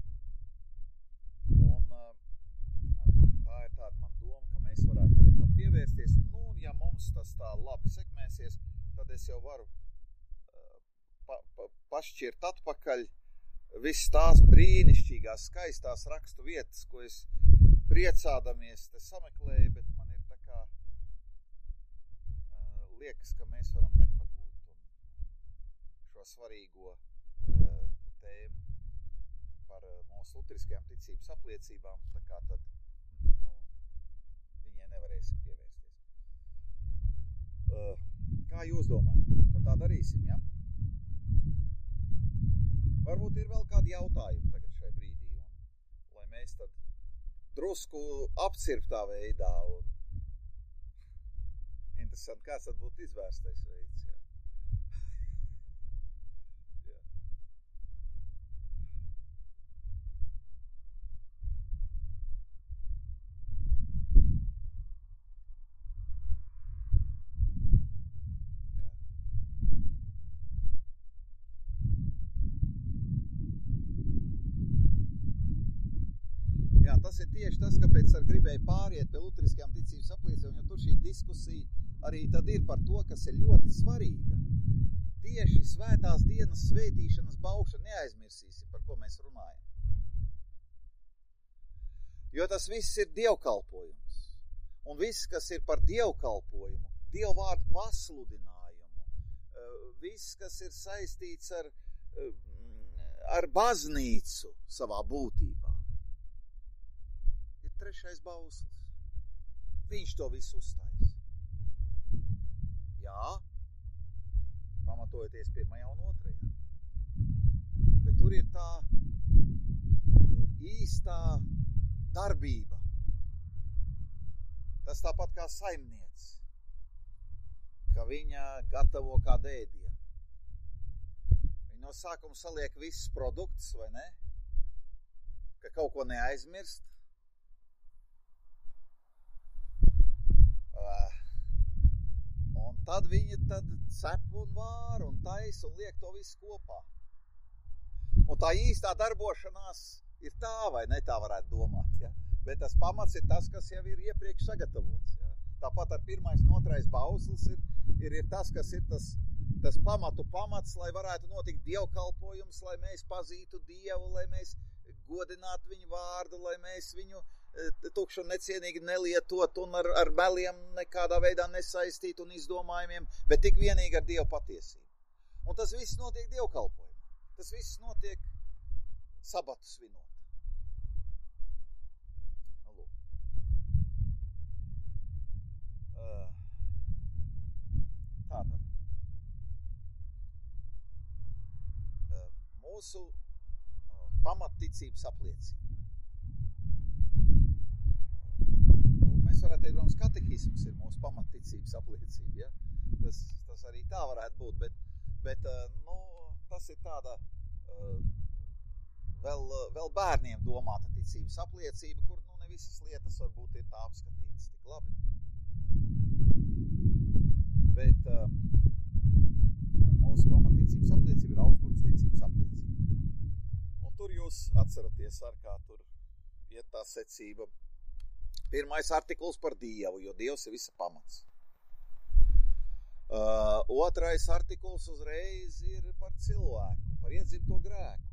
Un tā ir tāda man doma, ka mēs varētu tagad tam pievērsties. Nu, un ja mums tas tā labi sekmēsies, tad es jau varu pa, pa, pašķirt atpakaļ viss tās brīnišķīgās, skaistās rakstu vietas, ko es priecādamies te sameklēju, bet man ir tā kā liekas, ka mēs varam nepagūt un šo svarīgo tēmu par mūsu luteriskajām ticības apliecībām, tā kā tad nu, viņai nevarēsim pievērsties. Kā jūs domājat? Tad tā darīsim, ja? Varbūt ir vēl kādi jautājumi tagad šai brīdī, un lai mēs tad drusku apcirptā veidā un interesanti, kāds tad būtu izvērstais veids, jā. jā. Jā, tas ir tieši tas, kāpēc ar gribēju pāriet pie luteriskajām ticības apliecībām, jo tur šī diskusija arī tad ir par to, kas ir ļoti svarīga. Tieši svētās dienas svētīšanas baušana, neaizmirsīsim, par ko mēs runājam. Jo tas viss ir dievkalpojums. Un viss, kas ir par dievkalpojumu, dievvārdu pasludinājumu, viss, kas ir saistīts ar, ar baznīcu savā būtībā, ir trešais bauslis. Viņš to visu uztais. Jā, pamatojoties pirmajā un otrajā. Bet tur ir tā īstā darbība. Tas tāpat kā saimniec, ka viņa gatavo kādu ēdienu. Viņa no sākuma saliek visus produktus, vai ne? Ka kaut ko neaizmirst. Uh, un tad viņa tad cep un vār un tais un liek to visu kopā. Un tā īstā darbošanās ir tā, vai ne, tā varētu domāt, ja? Bet tas pamats ir tas, kas jau ir iepriekš sagatavots, ja? Tāpat ar pirmais un otrais bauslis ir, ir, ir tas, kas ir tas, tas pamatu pamats, lai varētu notikt dievkalpojums, lai mēs pazītu Dievu, lai mēs godinātu viņu vārdu, lai mēs viņu tukšu un necienīgi nelietot un ar, ar meliem nekādā veidā nesaistīt un izdomājumiem, bet tik vienīgi ar Dievu patiesību. Un tas viss notiek dievkalpojumā. Tas viss notiek sabatu svinot. Nu, lūk. Uh, tātad. Uh, mūsu uh, pamatticības apliecība. Mēs varētu teikt, protams, katehisms ir mūsu pamatticības apliecība, ja? Tas, tas arī tā varētu būt, bet, bet nu, tas ir tāda vēl, vēl bērniem domāta ticības apliecība, kur nu, ne visas lietas varbūt ir tā apskatītas tik labi. Bet mūsu pamatticības apliecība ir Augsburgas ticības apliecība. Un tur jūs atceraties, ar kā tur iet tā secība. Pirmais artikls par Dievu, jo Dievs ir visa pamats. Uh, otrais artikls uzreiz ir par cilvēku, par iedzimto grēku.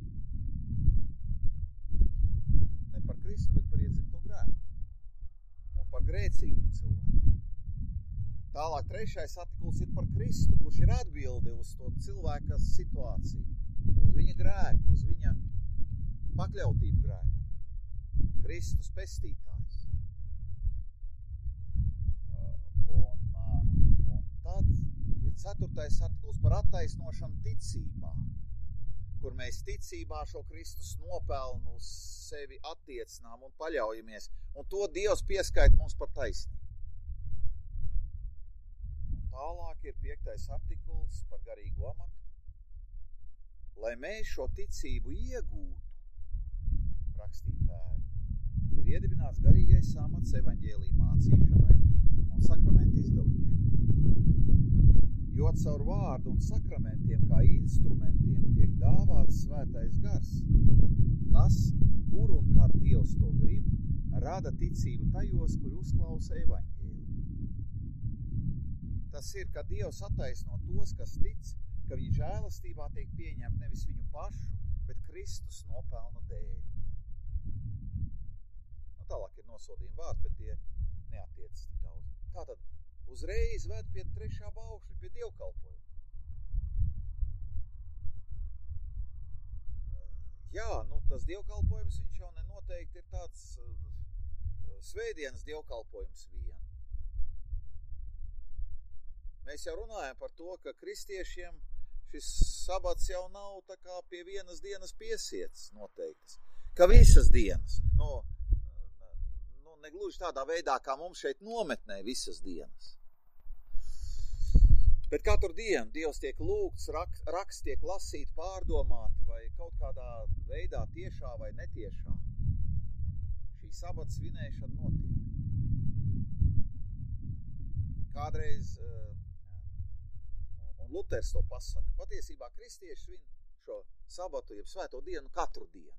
Ne par Kristu, bet par iedzimto grēku. Un par grēcīgumu cilvēku. Tālāk trešais artikls ir par Kristu, kurš ir atbilde uz to cilvēka situāciju, uz viņa grēku, uz viņa pakļautību grēku. Kristus pestītājs. Un, un tad ir ceturtais artikls par attaisnošanu ticībā, kur mēs ticībā šo Kristus nopelnu uz sevi attiecinām un paļaujamies, un to Dievs pieskait mums par taisnību. Un tālāk ir piektais artikls par garīgo amatu, lai mēs šo ticību iegūtu, rakstītāji. Ir iedibināts garīgais amats evaņģēlija mācīšanai un sakramentu izdalīšanai. Jo jo caur vārdu un sakramentiem kā instrumentiem tiek dāvāts svētais gars, kas, kur un kad Dievs to grib, rada ticību tajos, kur uzklausa evaņģēliju. Tas ir, ka Dievs attaisno tos, kas tic, ka viņa žēlastībā tiek pieņemt nevis viņu pašu, bet Kristus nopelnu dēļ. Nu, tālāk ir nosodījumi vārdi, bet tie neatiecas tik daudz. Tātad uzreiz ved pie trešā baušļa, pie dievkalpojuma. Jā, nu tas dievkalpojums viņš jau nenoteikti ir tāds uh, svētdienas dievkalpojums vien. Mēs jau runājam par to, ka kristiešiem šis sabats jau nav tā kā pie vienas dienas piesiets noteiktas. Ka visas dienas, nu, nu negluži tādā veidā, kā mums šeit nometnē visas dienas. Bet katru dienu Dievs tiek lūgts, rak, raksts tiek lasīt, pārdomāti vai kaut kādā veidā tiešā vai netiešā. Šī sabata svinēšana notiek. Kādreiz, un Luters to pasaka, patiesībā kristieši svin šo sabatu, jeb svēto dienu katru dienu.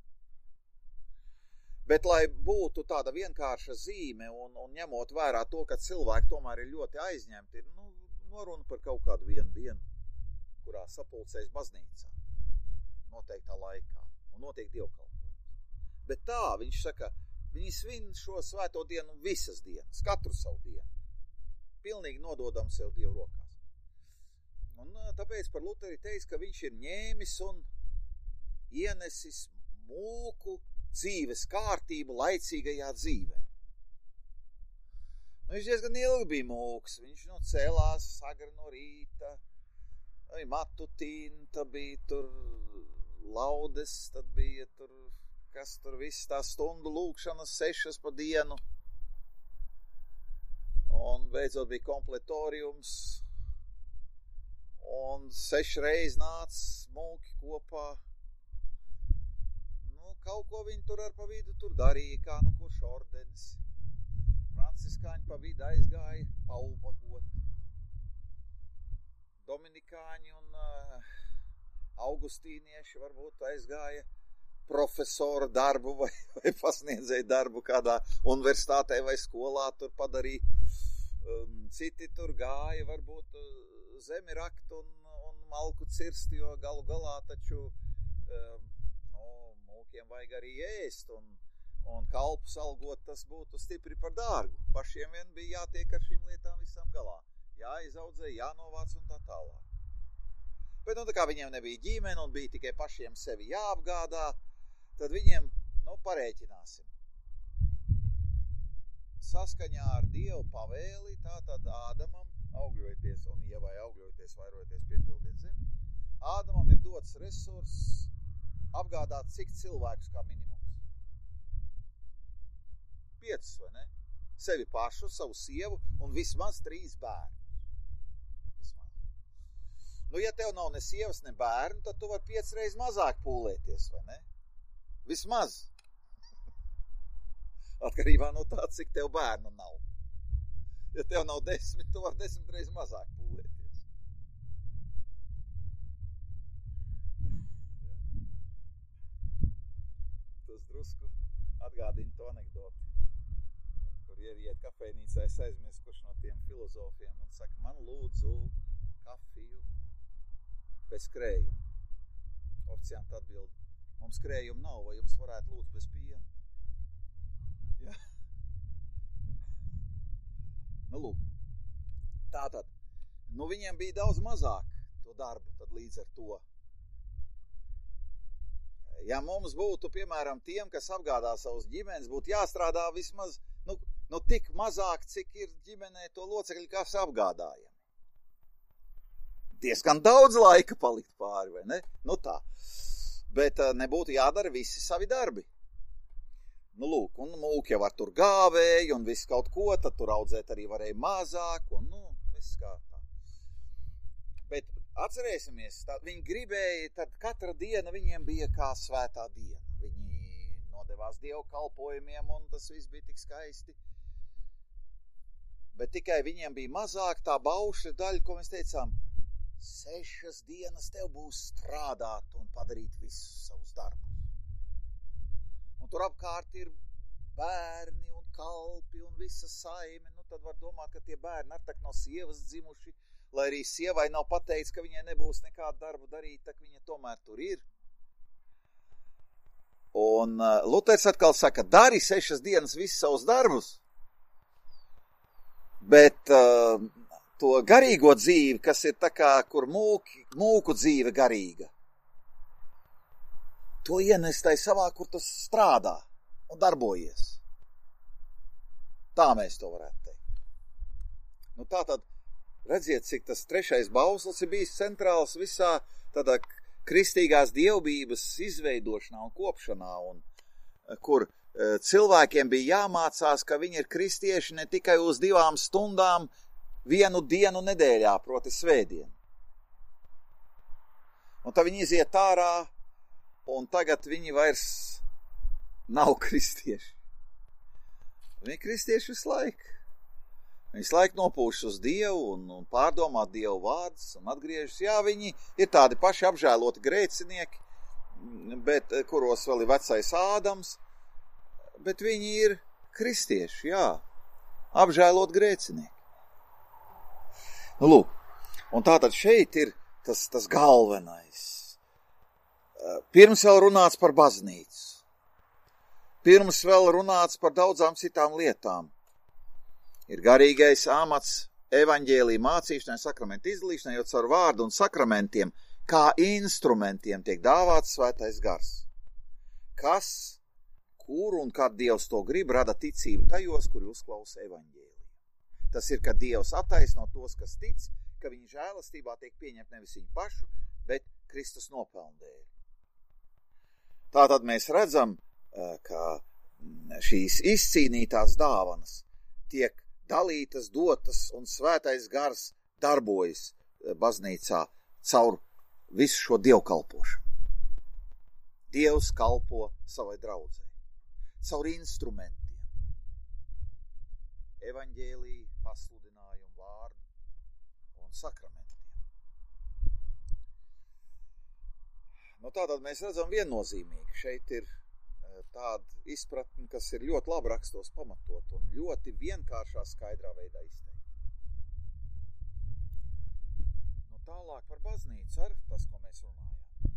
Bet, lai būtu tāda vienkārša zīme un, un ņemot vērā to, ka cilvēki tomēr ir ļoti aizņemti, ir, nu, noruna par kaut kādu vienu dienu, kurā sapulcēs baznīcā, noteiktā laikā, un notiek dievkalpojums. Bet tā, viņš saka, viņi svin šo svēto dienu visas dienas, katru savu dienu, pilnīgi nododam sev Dievu rokās. Un tāpēc par Luteri teica, ka viņš ir ņēmis un ienesis mūku dzīves kārtību laicīgajā dzīvē. Nu, viņš diezgan ilgi bija mūks, viņš nu, cēlās agri no rīta, bija matutīni, tad bija tur laudes, tad bija tur, kas tur viss tā stundu lūkšanas sešas pa dienu, un beidzot bija kompletoriums, un sešreiz nāca mūki kopā. Nu, kaut ko viņi tur ar pa vidu tur darīja, kā nu kurš ordenis. Franciskāņi pa vidu aizgāja paulbagot. Dominikāņi un uh, augustīnieši varbūt aizgāja profesoru darbu vai, vai pasniedzēju darbu kādā universitātē vai skolā tur padarīt. Um, citi tur gāja varbūt zemi rakt un, un malku cirst, jo galu galā taču um, nu, mūkiem vajag arī ēst un un kalpus algot, tas būtu stipri par dārgu. Pašiem vien bija jātiek ar šīm lietām visam galā. Jāizaudzē, jānovāc un tā tālāk. Bet, nu, tā kā viņiem nebija ģimene un bija tikai pašiem sevi jāapgādā, tad viņiem, nu, parēķināsim. Saskaņā ar Dievu pavēli, tātad Ādamam augļojoties un Ievai augļojoties, vairojoties, piepildiet zemi. Ādamam ir dots resurss apgādāt cik cilvēkus kā minimums. Piecus, vai ne? Sevi pašu, savu sievu un vismaz trīs bērnus. Vismaz. Nu, ja tev nav ne sievas, ne bērnu, tad tu var piec reiz mazāk pūlēties, vai ne? Vismaz. Atkarībā no tā, cik tev bērnu nav. Ja tev nav desmit, tu var desmit reiz mazāk pūlēties. Tas drusku atgādina to anekdoti. Ieiet kafejnīcā, es aizmies, kurš no tiem filozofiem un saka, man lūdzu kafiju bez krējuma. Oficianti atbild, mums krējuma nav, vai jums varētu lūdzu bez piena? Ja? Nu, lūk. Tātad, nu viņiem bija daudz mazāk to darbu, tad līdz ar to. Ja mums būtu, piemēram, tiem, kas apgādā savus ģimenes, būtu jāstrādā vismaz, nu, nu tik mazāk, cik ir ģimenē to locekļi, kas apgādājami. Diezgan daudz laika palikt pāri, vai ne? Nu tā. Bet nebūtu jādara visi savi darbi. Nu lūk, un mūki jau var tur gāvēji un viss kaut ko, tad tur audzēt arī varēja mazāk, un nu, viss kā tā. Bet atcerēsimies, tā, viņi gribēja, tad katra diena viņiem bija kā svētā diena. Viņi nodevās Dievu kalpojumiem, un tas viss bija tik skaisti. Bet tikai viņiem bija mazāk tā baušļa daļa, ko mēs teicām, Sešas dienas tev būs strādāt un padarīt visus savus darbus. Un tur apkārt ir bērni un kalpi un visa saime. Nu, tad var domāt, ka tie bērni ar tak no sievas dzimuši, lai arī sievai nav pateicis, ka viņai nebūs nekādu darbu darīt, tak viņa tomēr tur ir. Un uh, Luters atkal saka, dari sešas dienas visus savus darbus, bet uh, to garīgo dzīvi, kas ir tā kā, kur mūki, mūku dzīve garīga, to ienestai savā, kur tas strādā un darbojies. Tā mēs to varētu teikt. Nu tā tad, redziet, cik tas trešais bauslis ir bijis centrāls visā tādā kristīgās dievbības izveidošanā un kopšanā, un kur e, cilvēkiem bija jāmācās, ka viņi ir kristieši ne tikai uz divām stundām vienu dienu nedēļā, proti svētdienu. Un tad viņi iziet ārā, un tagad viņi vairs nav kristieši. Viņi ir kristieši visu laiku. Viņi visu laiku nopūšas uz Dievu un, un pārdomā Dievu vārdus un atgriežas. Jā, viņi ir tādi paši apžēloti grēcinieki, bet, kuros vēl ir vecais Ādams, bet viņi ir kristieši, jā, apžēlot grēcinieki. Nu, lūk, un tātad šeit ir tas, tas galvenais. Pirms vēl runāts par baznīcu. Pirms vēl runāts par daudzām citām lietām. Ir garīgais amats evaņģēlija mācīšanai, sakramentu izdalīšanai, jo caur vārdu un sakramentiem, kā instrumentiem tiek dāvāts svētais gars. Kas, kur un kad Dievs to grib, rada ticību tajos, kuri uzklausa evaņģēliju. Tas ir, ka Dievs attaisno tos, kas tic, ka viņa žēlastībā tiek pieņemt nevis viņu pašu, bet Kristus nopelndēļ. Tātad mēs redzam, ka šīs izcīnītās dāvanas tiek dalītas, dotas un svētais gars darbojas baznīcā caur visu šo dievkalpošanu. Dievs kalpo savai draudzei, caur instrumentiem. Evaņģēlija, pasludinājumu, vārdu un sakramentiem. Nu, tātad mēs redzam viennozīmīgi. Šeit ir tāda izpratne, kas ir ļoti labi rakstos pamatot un ļoti vienkāršā, skaidrā veidā izteikta. Nu, tālāk par baznīcu ar tas, ko mēs runājām.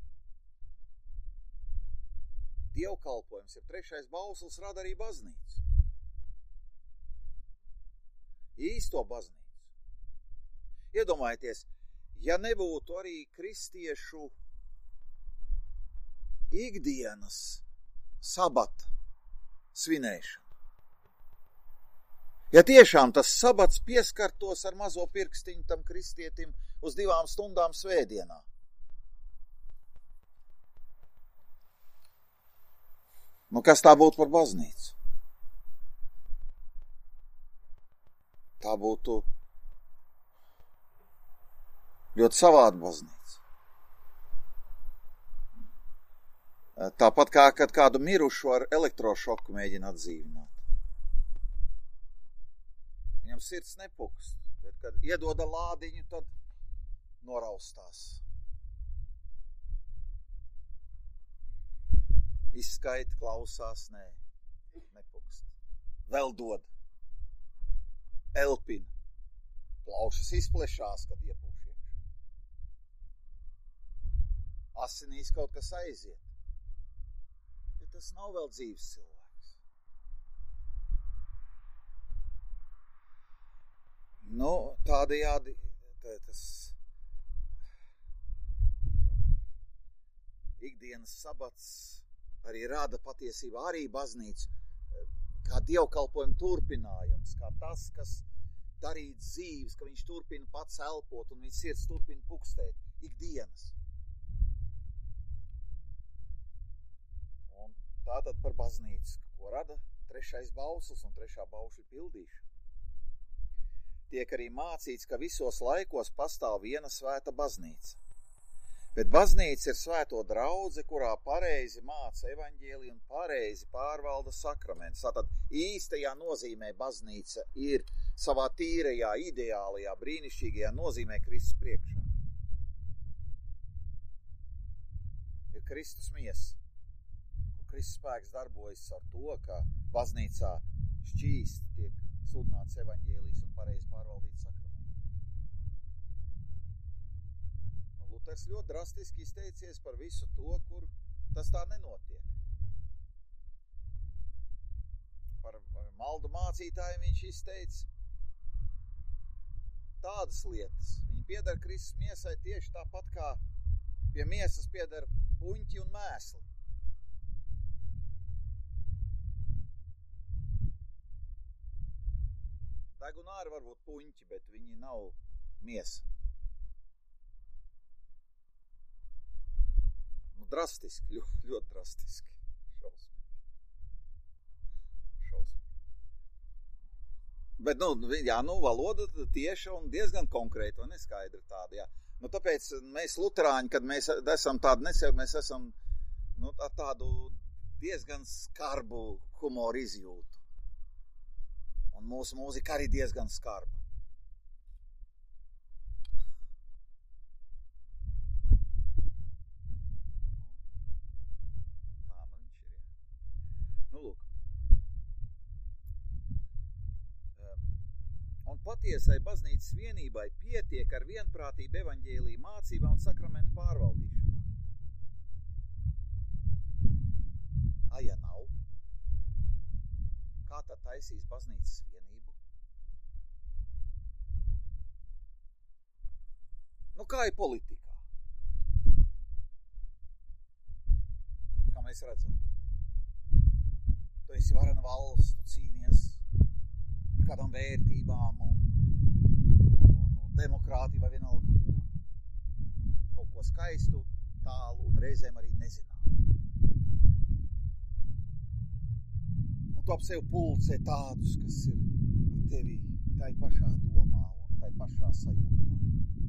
Dievkalpojums ir trešais bauslis, rada arī baznīcu. Īsto baznīcu. Iedomājieties, ja nebūtu arī kristiešu ikdienas sabata svinēšana. Ja tiešām tas sabats pieskartos ar mazo pirkstiņu tam kristietim uz divām stundām svētdienā. Nu, kas tā būtu par baznīcu? Tā būtu ļoti savāda baznīca. Tāpat kā, kad kādu mirušu ar elektrošoku mēģina atdzīvināt. Viņam sirds nepukst, bet kad iedoda lādiņu, tad noraustās. Izskait, klausās, nē, nepukst. Vēl dod. Elpina. Plaušas izplešās, kad iepūš iekšā. Asinīs kaut kas aiziet. Tas nav vēl dzīves cilvēks. Nu, tādējādi tas ikdienas sabats arī rada patiesībā arī baznīcu kā dievkalpojuma turpinājums, kā tas, kas darīt dzīves, ka viņš turpina pats elpot un viņš sirds turpina pukstēt ikdienas. Tātad par baznīcu, ko rada trešais bauslis un trešā baušļa pildīšana. Tiek arī mācīts, ka visos laikos pastāv viena svēta baznīca. Bet baznīca ir svēto draudze, kurā pareizi māca evaņģēliju un pareizi pārvalda sakramentus. Tātad īstajā nozīmē baznīca ir savā tīrajā, ideālajā, brīnišķīgajā nozīmē Kristus priekšā. Kristus miesa. Kur Kristus spēks darbojas ar to, ka baznīcā šķīsti tiek sludināts evaņģēlijs un pareizi pārvaldīt sakramenti. Luters ļoti drastiski izteicies par visu to, kur tas tā nenotiek. Par maldu mācītājiem viņš izteica tādas lietas. Viņi pieder Kristus miesai tieši tāpat kā pie miesas pieder puņķi un mēsli. Degunāri var būt puņķi, bet viņi nav miesa. Nu, drastiski, ļoti, ļoti drastiski. Šausmīgi. Šausmīgi. Bet, nu, jā, nu, valoda tieša un diezgan konkrēta un neskaidra tāda, jā. Nu, tāpēc mēs luterāņi, kad mēs esam tādi nesēv, mēs esam, nu, ar tādu diezgan skarbu humoru izjūtu. Un mūsu mūzika arī diezgan skarba. Tā, nu, viņš ir, jā. Nu, lūk. Un patiesai baznīcas vienībai pietiek ar vienprātību evaņģēlija mācībā un sakramentu pārvaldīšanā. A, ja nav, kā tad taisīs baznīcas vienību? Nu, kā ir politikā? Kā mēs redzam? Tu esi varena valsts, tu cīnies par kādām vērtībām un, un, un demokrātiju vai vienalga ko. Kaut ko skaistu, tālu un reizēm arī nezinām. Un tu ap sevi pulcē tādus, kas ir ar tevi tai pašā domā un tai pašā sajūtā.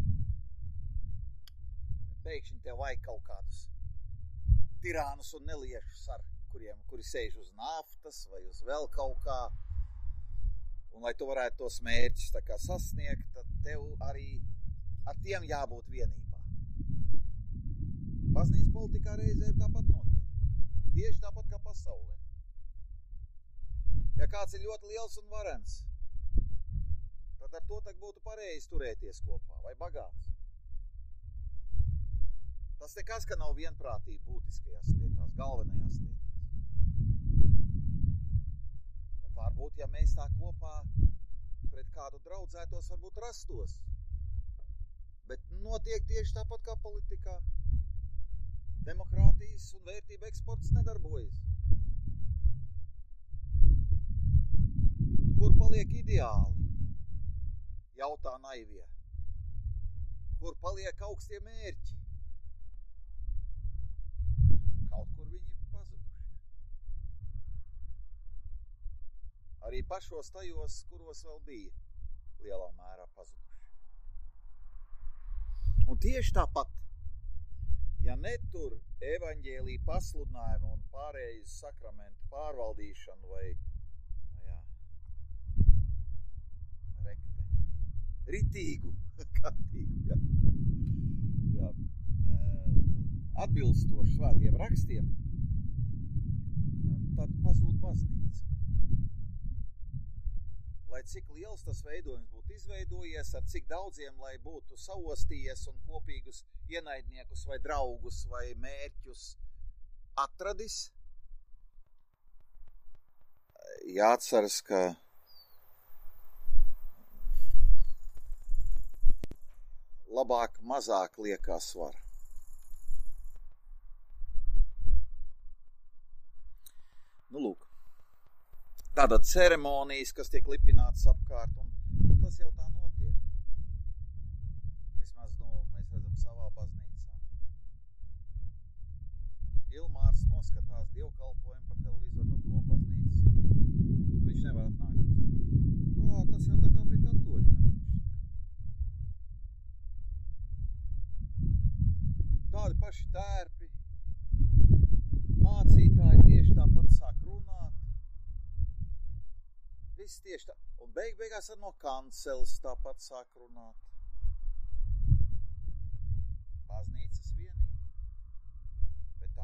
Bet pēkšņi tev vajag kaut kādus tirānus un neliešus, ar kuriem, kuri sēž uz naftas vai uz vēl kaut kā. Un, lai tu varētu tos mērķus tā kā sasniegt, tad tev arī ar tiem jābūt vienībā. Baznīcas politikā reizēm tāpat notiek. Tieši tāpat kā pasaulē. Ja kāds ir ļoti liels un varens, tad ar to tak būtu pareizi turēties kopā, vai bagāts. Tas nekas, ka nav vienprātība būtiskajās lietās, galvenajās lietās. Varbūt, ja mēs tā kopā pret kādu draudzētos, varbūt rastos. Bet notiek tieši tāpat kā politikā. Demokrātijas un vērtība eksports nedarbojas. Kur paliek ideāli? Jautā naivie. Kur paliek augstie mērķi? Kaut kur viņi pazuduši. Arī pašos tajos, kuros vēl bija lielā mērā pazuduši. Un tieši tāpat, ja netur evaņģēlija pasludinājumu un pārējais sakramentu pārvaldīšanu vai, nu jā, rekte, ritīgu, kārtīgu, jā, jā, atbilstoši svētiem rakstiem, tad pazūd baznīca. Lai cik liels tas veidojums būtu izveidojies, ar cik daudziem, lai būtu saostījies un kopīgus ienaidniekus vai draugus vai mērķus atradis, jāatceras, ka labāk mazāk liekā svara. Nu, lūk. Tāda ceremonijas, kas tiek lipinātas apkārt, un, un tas jau tā notiek. Vismaz, nu, mēs redzam savā baznīcā. Ilmārs noskatās dievkalpojumu par televizoru no Doma baznīcas. Nu, viņš nevar atnākt uz Ā, tas jau tā kā pie katoļiem, viņš saka. Tādi paši tērpi, mācītāji tieši tāpat sāk runāt. Viss tieši tā. Un beig beigās ar no kanceles tāpat sāk runāt. Baznīcas vienība. Bet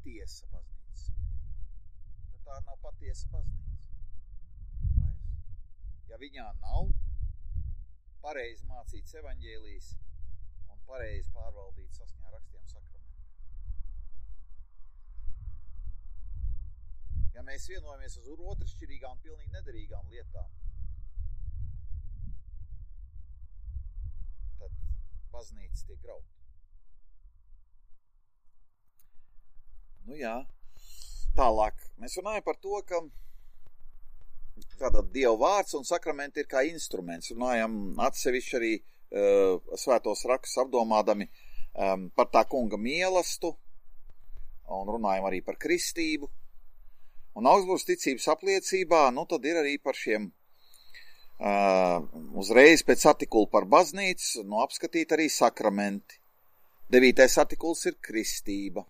patiesa baznīcas svētība. Tā nav patiesa baznīca. Vairs. Ja viņā nav pareizi mācīts evaņģēlijs un pareizi pārvaldīt saskaņā rakstiem sakramentu. Ja mēs vienojamies uz otršķirīgām, pilnīgi nederīgām lietām, tad baznīca tiek grauta. Nu jā, tālāk. Mēs runājam par to, ka tātad Dieva vārds un sakramenti ir kā instruments. Runājam atsevišķi arī uh, svētos rakstus apdomādami um, par tā kunga mielastu un runājam arī par kristību. Un Augsburgas ticības apliecībā, nu tad ir arī par šiem uh, uzreiz pēc artikula par baznīcu, nu apskatīt arī sakramenti. Devītais artikuls ir kristība.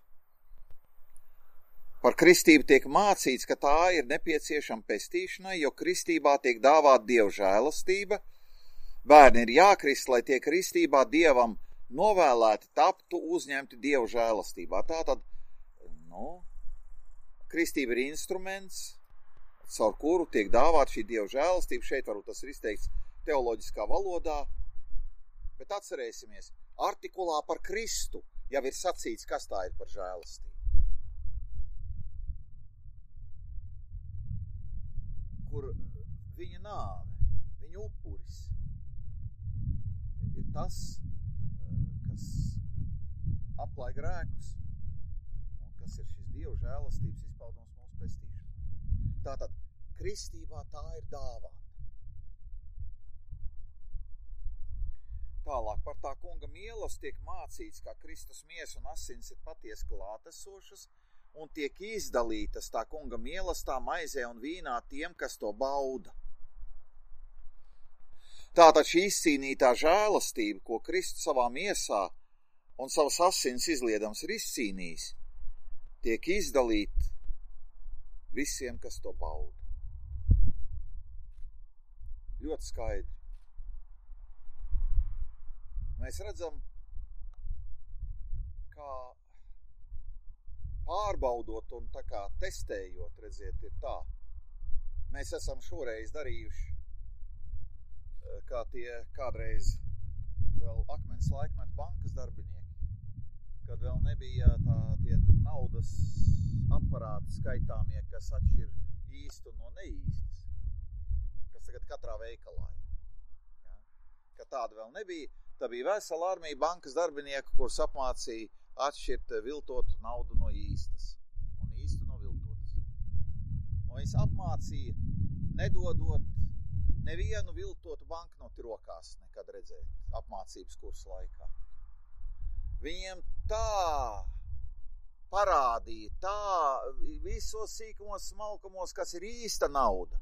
Par kristību tiek mācīts, ka tā ir nepieciešama pestīšanai, jo kristībā tiek dāvāta Dieva žēlastība. Bērni ir jākrist, lai tie kristībā Dievam novēlēti taptu uzņemti Dieva žēlastībā. Tātad, nu, kristība ir instruments, caur kuru tiek dāvāta šī Dieva žēlastība. Šeit varbūt tas ir izteikts teoloģiskā valodā, bet atcerēsimies, artikulā par Kristu jau ir sacīts, kas tā ir par žēlastību. Kur viņa nāve, viņa upuris ir tas, kas apklāj grēkus un kas ir šis Dieva žēlastības izpaudums mūsu pestīšanai. Tātad, kristībā tā ir dāvāta. Tālāk par tā kunga mielas tiek mācīts, kā Kristus miesa un asins ir patiesi klātesošas, un tiek izdalītas tā kunga mielastā maizē un vīnā tiem, kas to bauda. Tātad šī izcīnītā žēlastība, ko Kristus savā miesā un savas asins izliedams ir izcīnījis, tiek izdalīta visiem, kas to bauda. Ļoti skaidri. Mēs redzam, kā pārbaudot un tā kā testējot, redziet, ir tā. Mēs esam šoreiz darījuši, kā tie kādreiz vēl akmens laikmetu bankas darbinieki, kad vēl nebija tā tie naudas aparāti skaitāmie, kas atšķir īstu no neīstas, kas tagad katrā veikalā ir. Ja? Ka tāda vēl nebija, tā bija vesela armija bankas darbinieku, kurus apmācīja atšķirt viltotu naudu no īstas un īstu no viltotas. Un viņas apmācīja nedodot nevienu viltotu banknotu rokās nekad redzēt apmācības kursa laikā. Viņiem tā parādīja, tā visos sīkumos smalkumos, kas ir īsta nauda.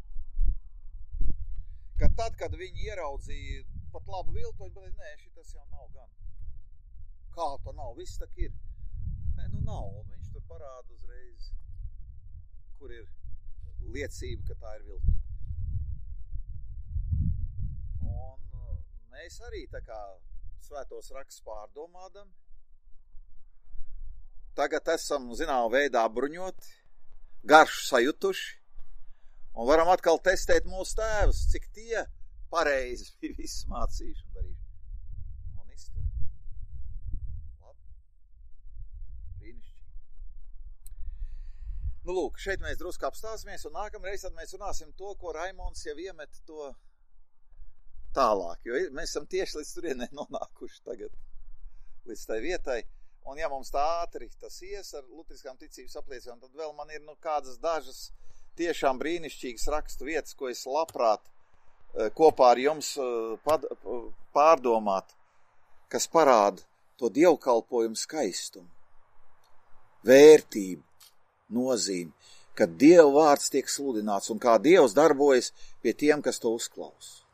Ka tad, kad viņi ieraudzīja pat labu viltoņu, bet nē, šitas jau nav gan. Kā to nav? Viss tak ir. Nē, nu nav. Un viņš tur parāda uzreiz, kur ir liecība, ka tā ir viltota. Un mēs arī tā kā svētos rakstus pārdomādam. Tagad esam, zinām, veidā bruņoti, garšu sajutuši, un varam atkal testēt mūsu tēvus, cik tie pareizi bija visu mācījuši un darījuši. Un iztur. Nu, lūk, šeit mēs drusku apstāsimies, un nākamreiz tad mēs runāsim to, ko Raimons jau iemet to tālāk, jo mēs esam tieši līdz turienē nonākuši tagad, līdz tai vietai, un ja mums tā ātri tas ies ar lutriskām ticības apliecinām, tad vēl man ir nu kādas dažas tiešām brīnišķīgas rakstu vietas, ko es labprāt kopā ar jums pad, pārdomāt, kas parāda to dievkalpojumu skaistumu, vērtību, nozīmi, ka Dieva vārds tiek sludināts un kā Dievs darbojas pie tiem, kas to uzklausa.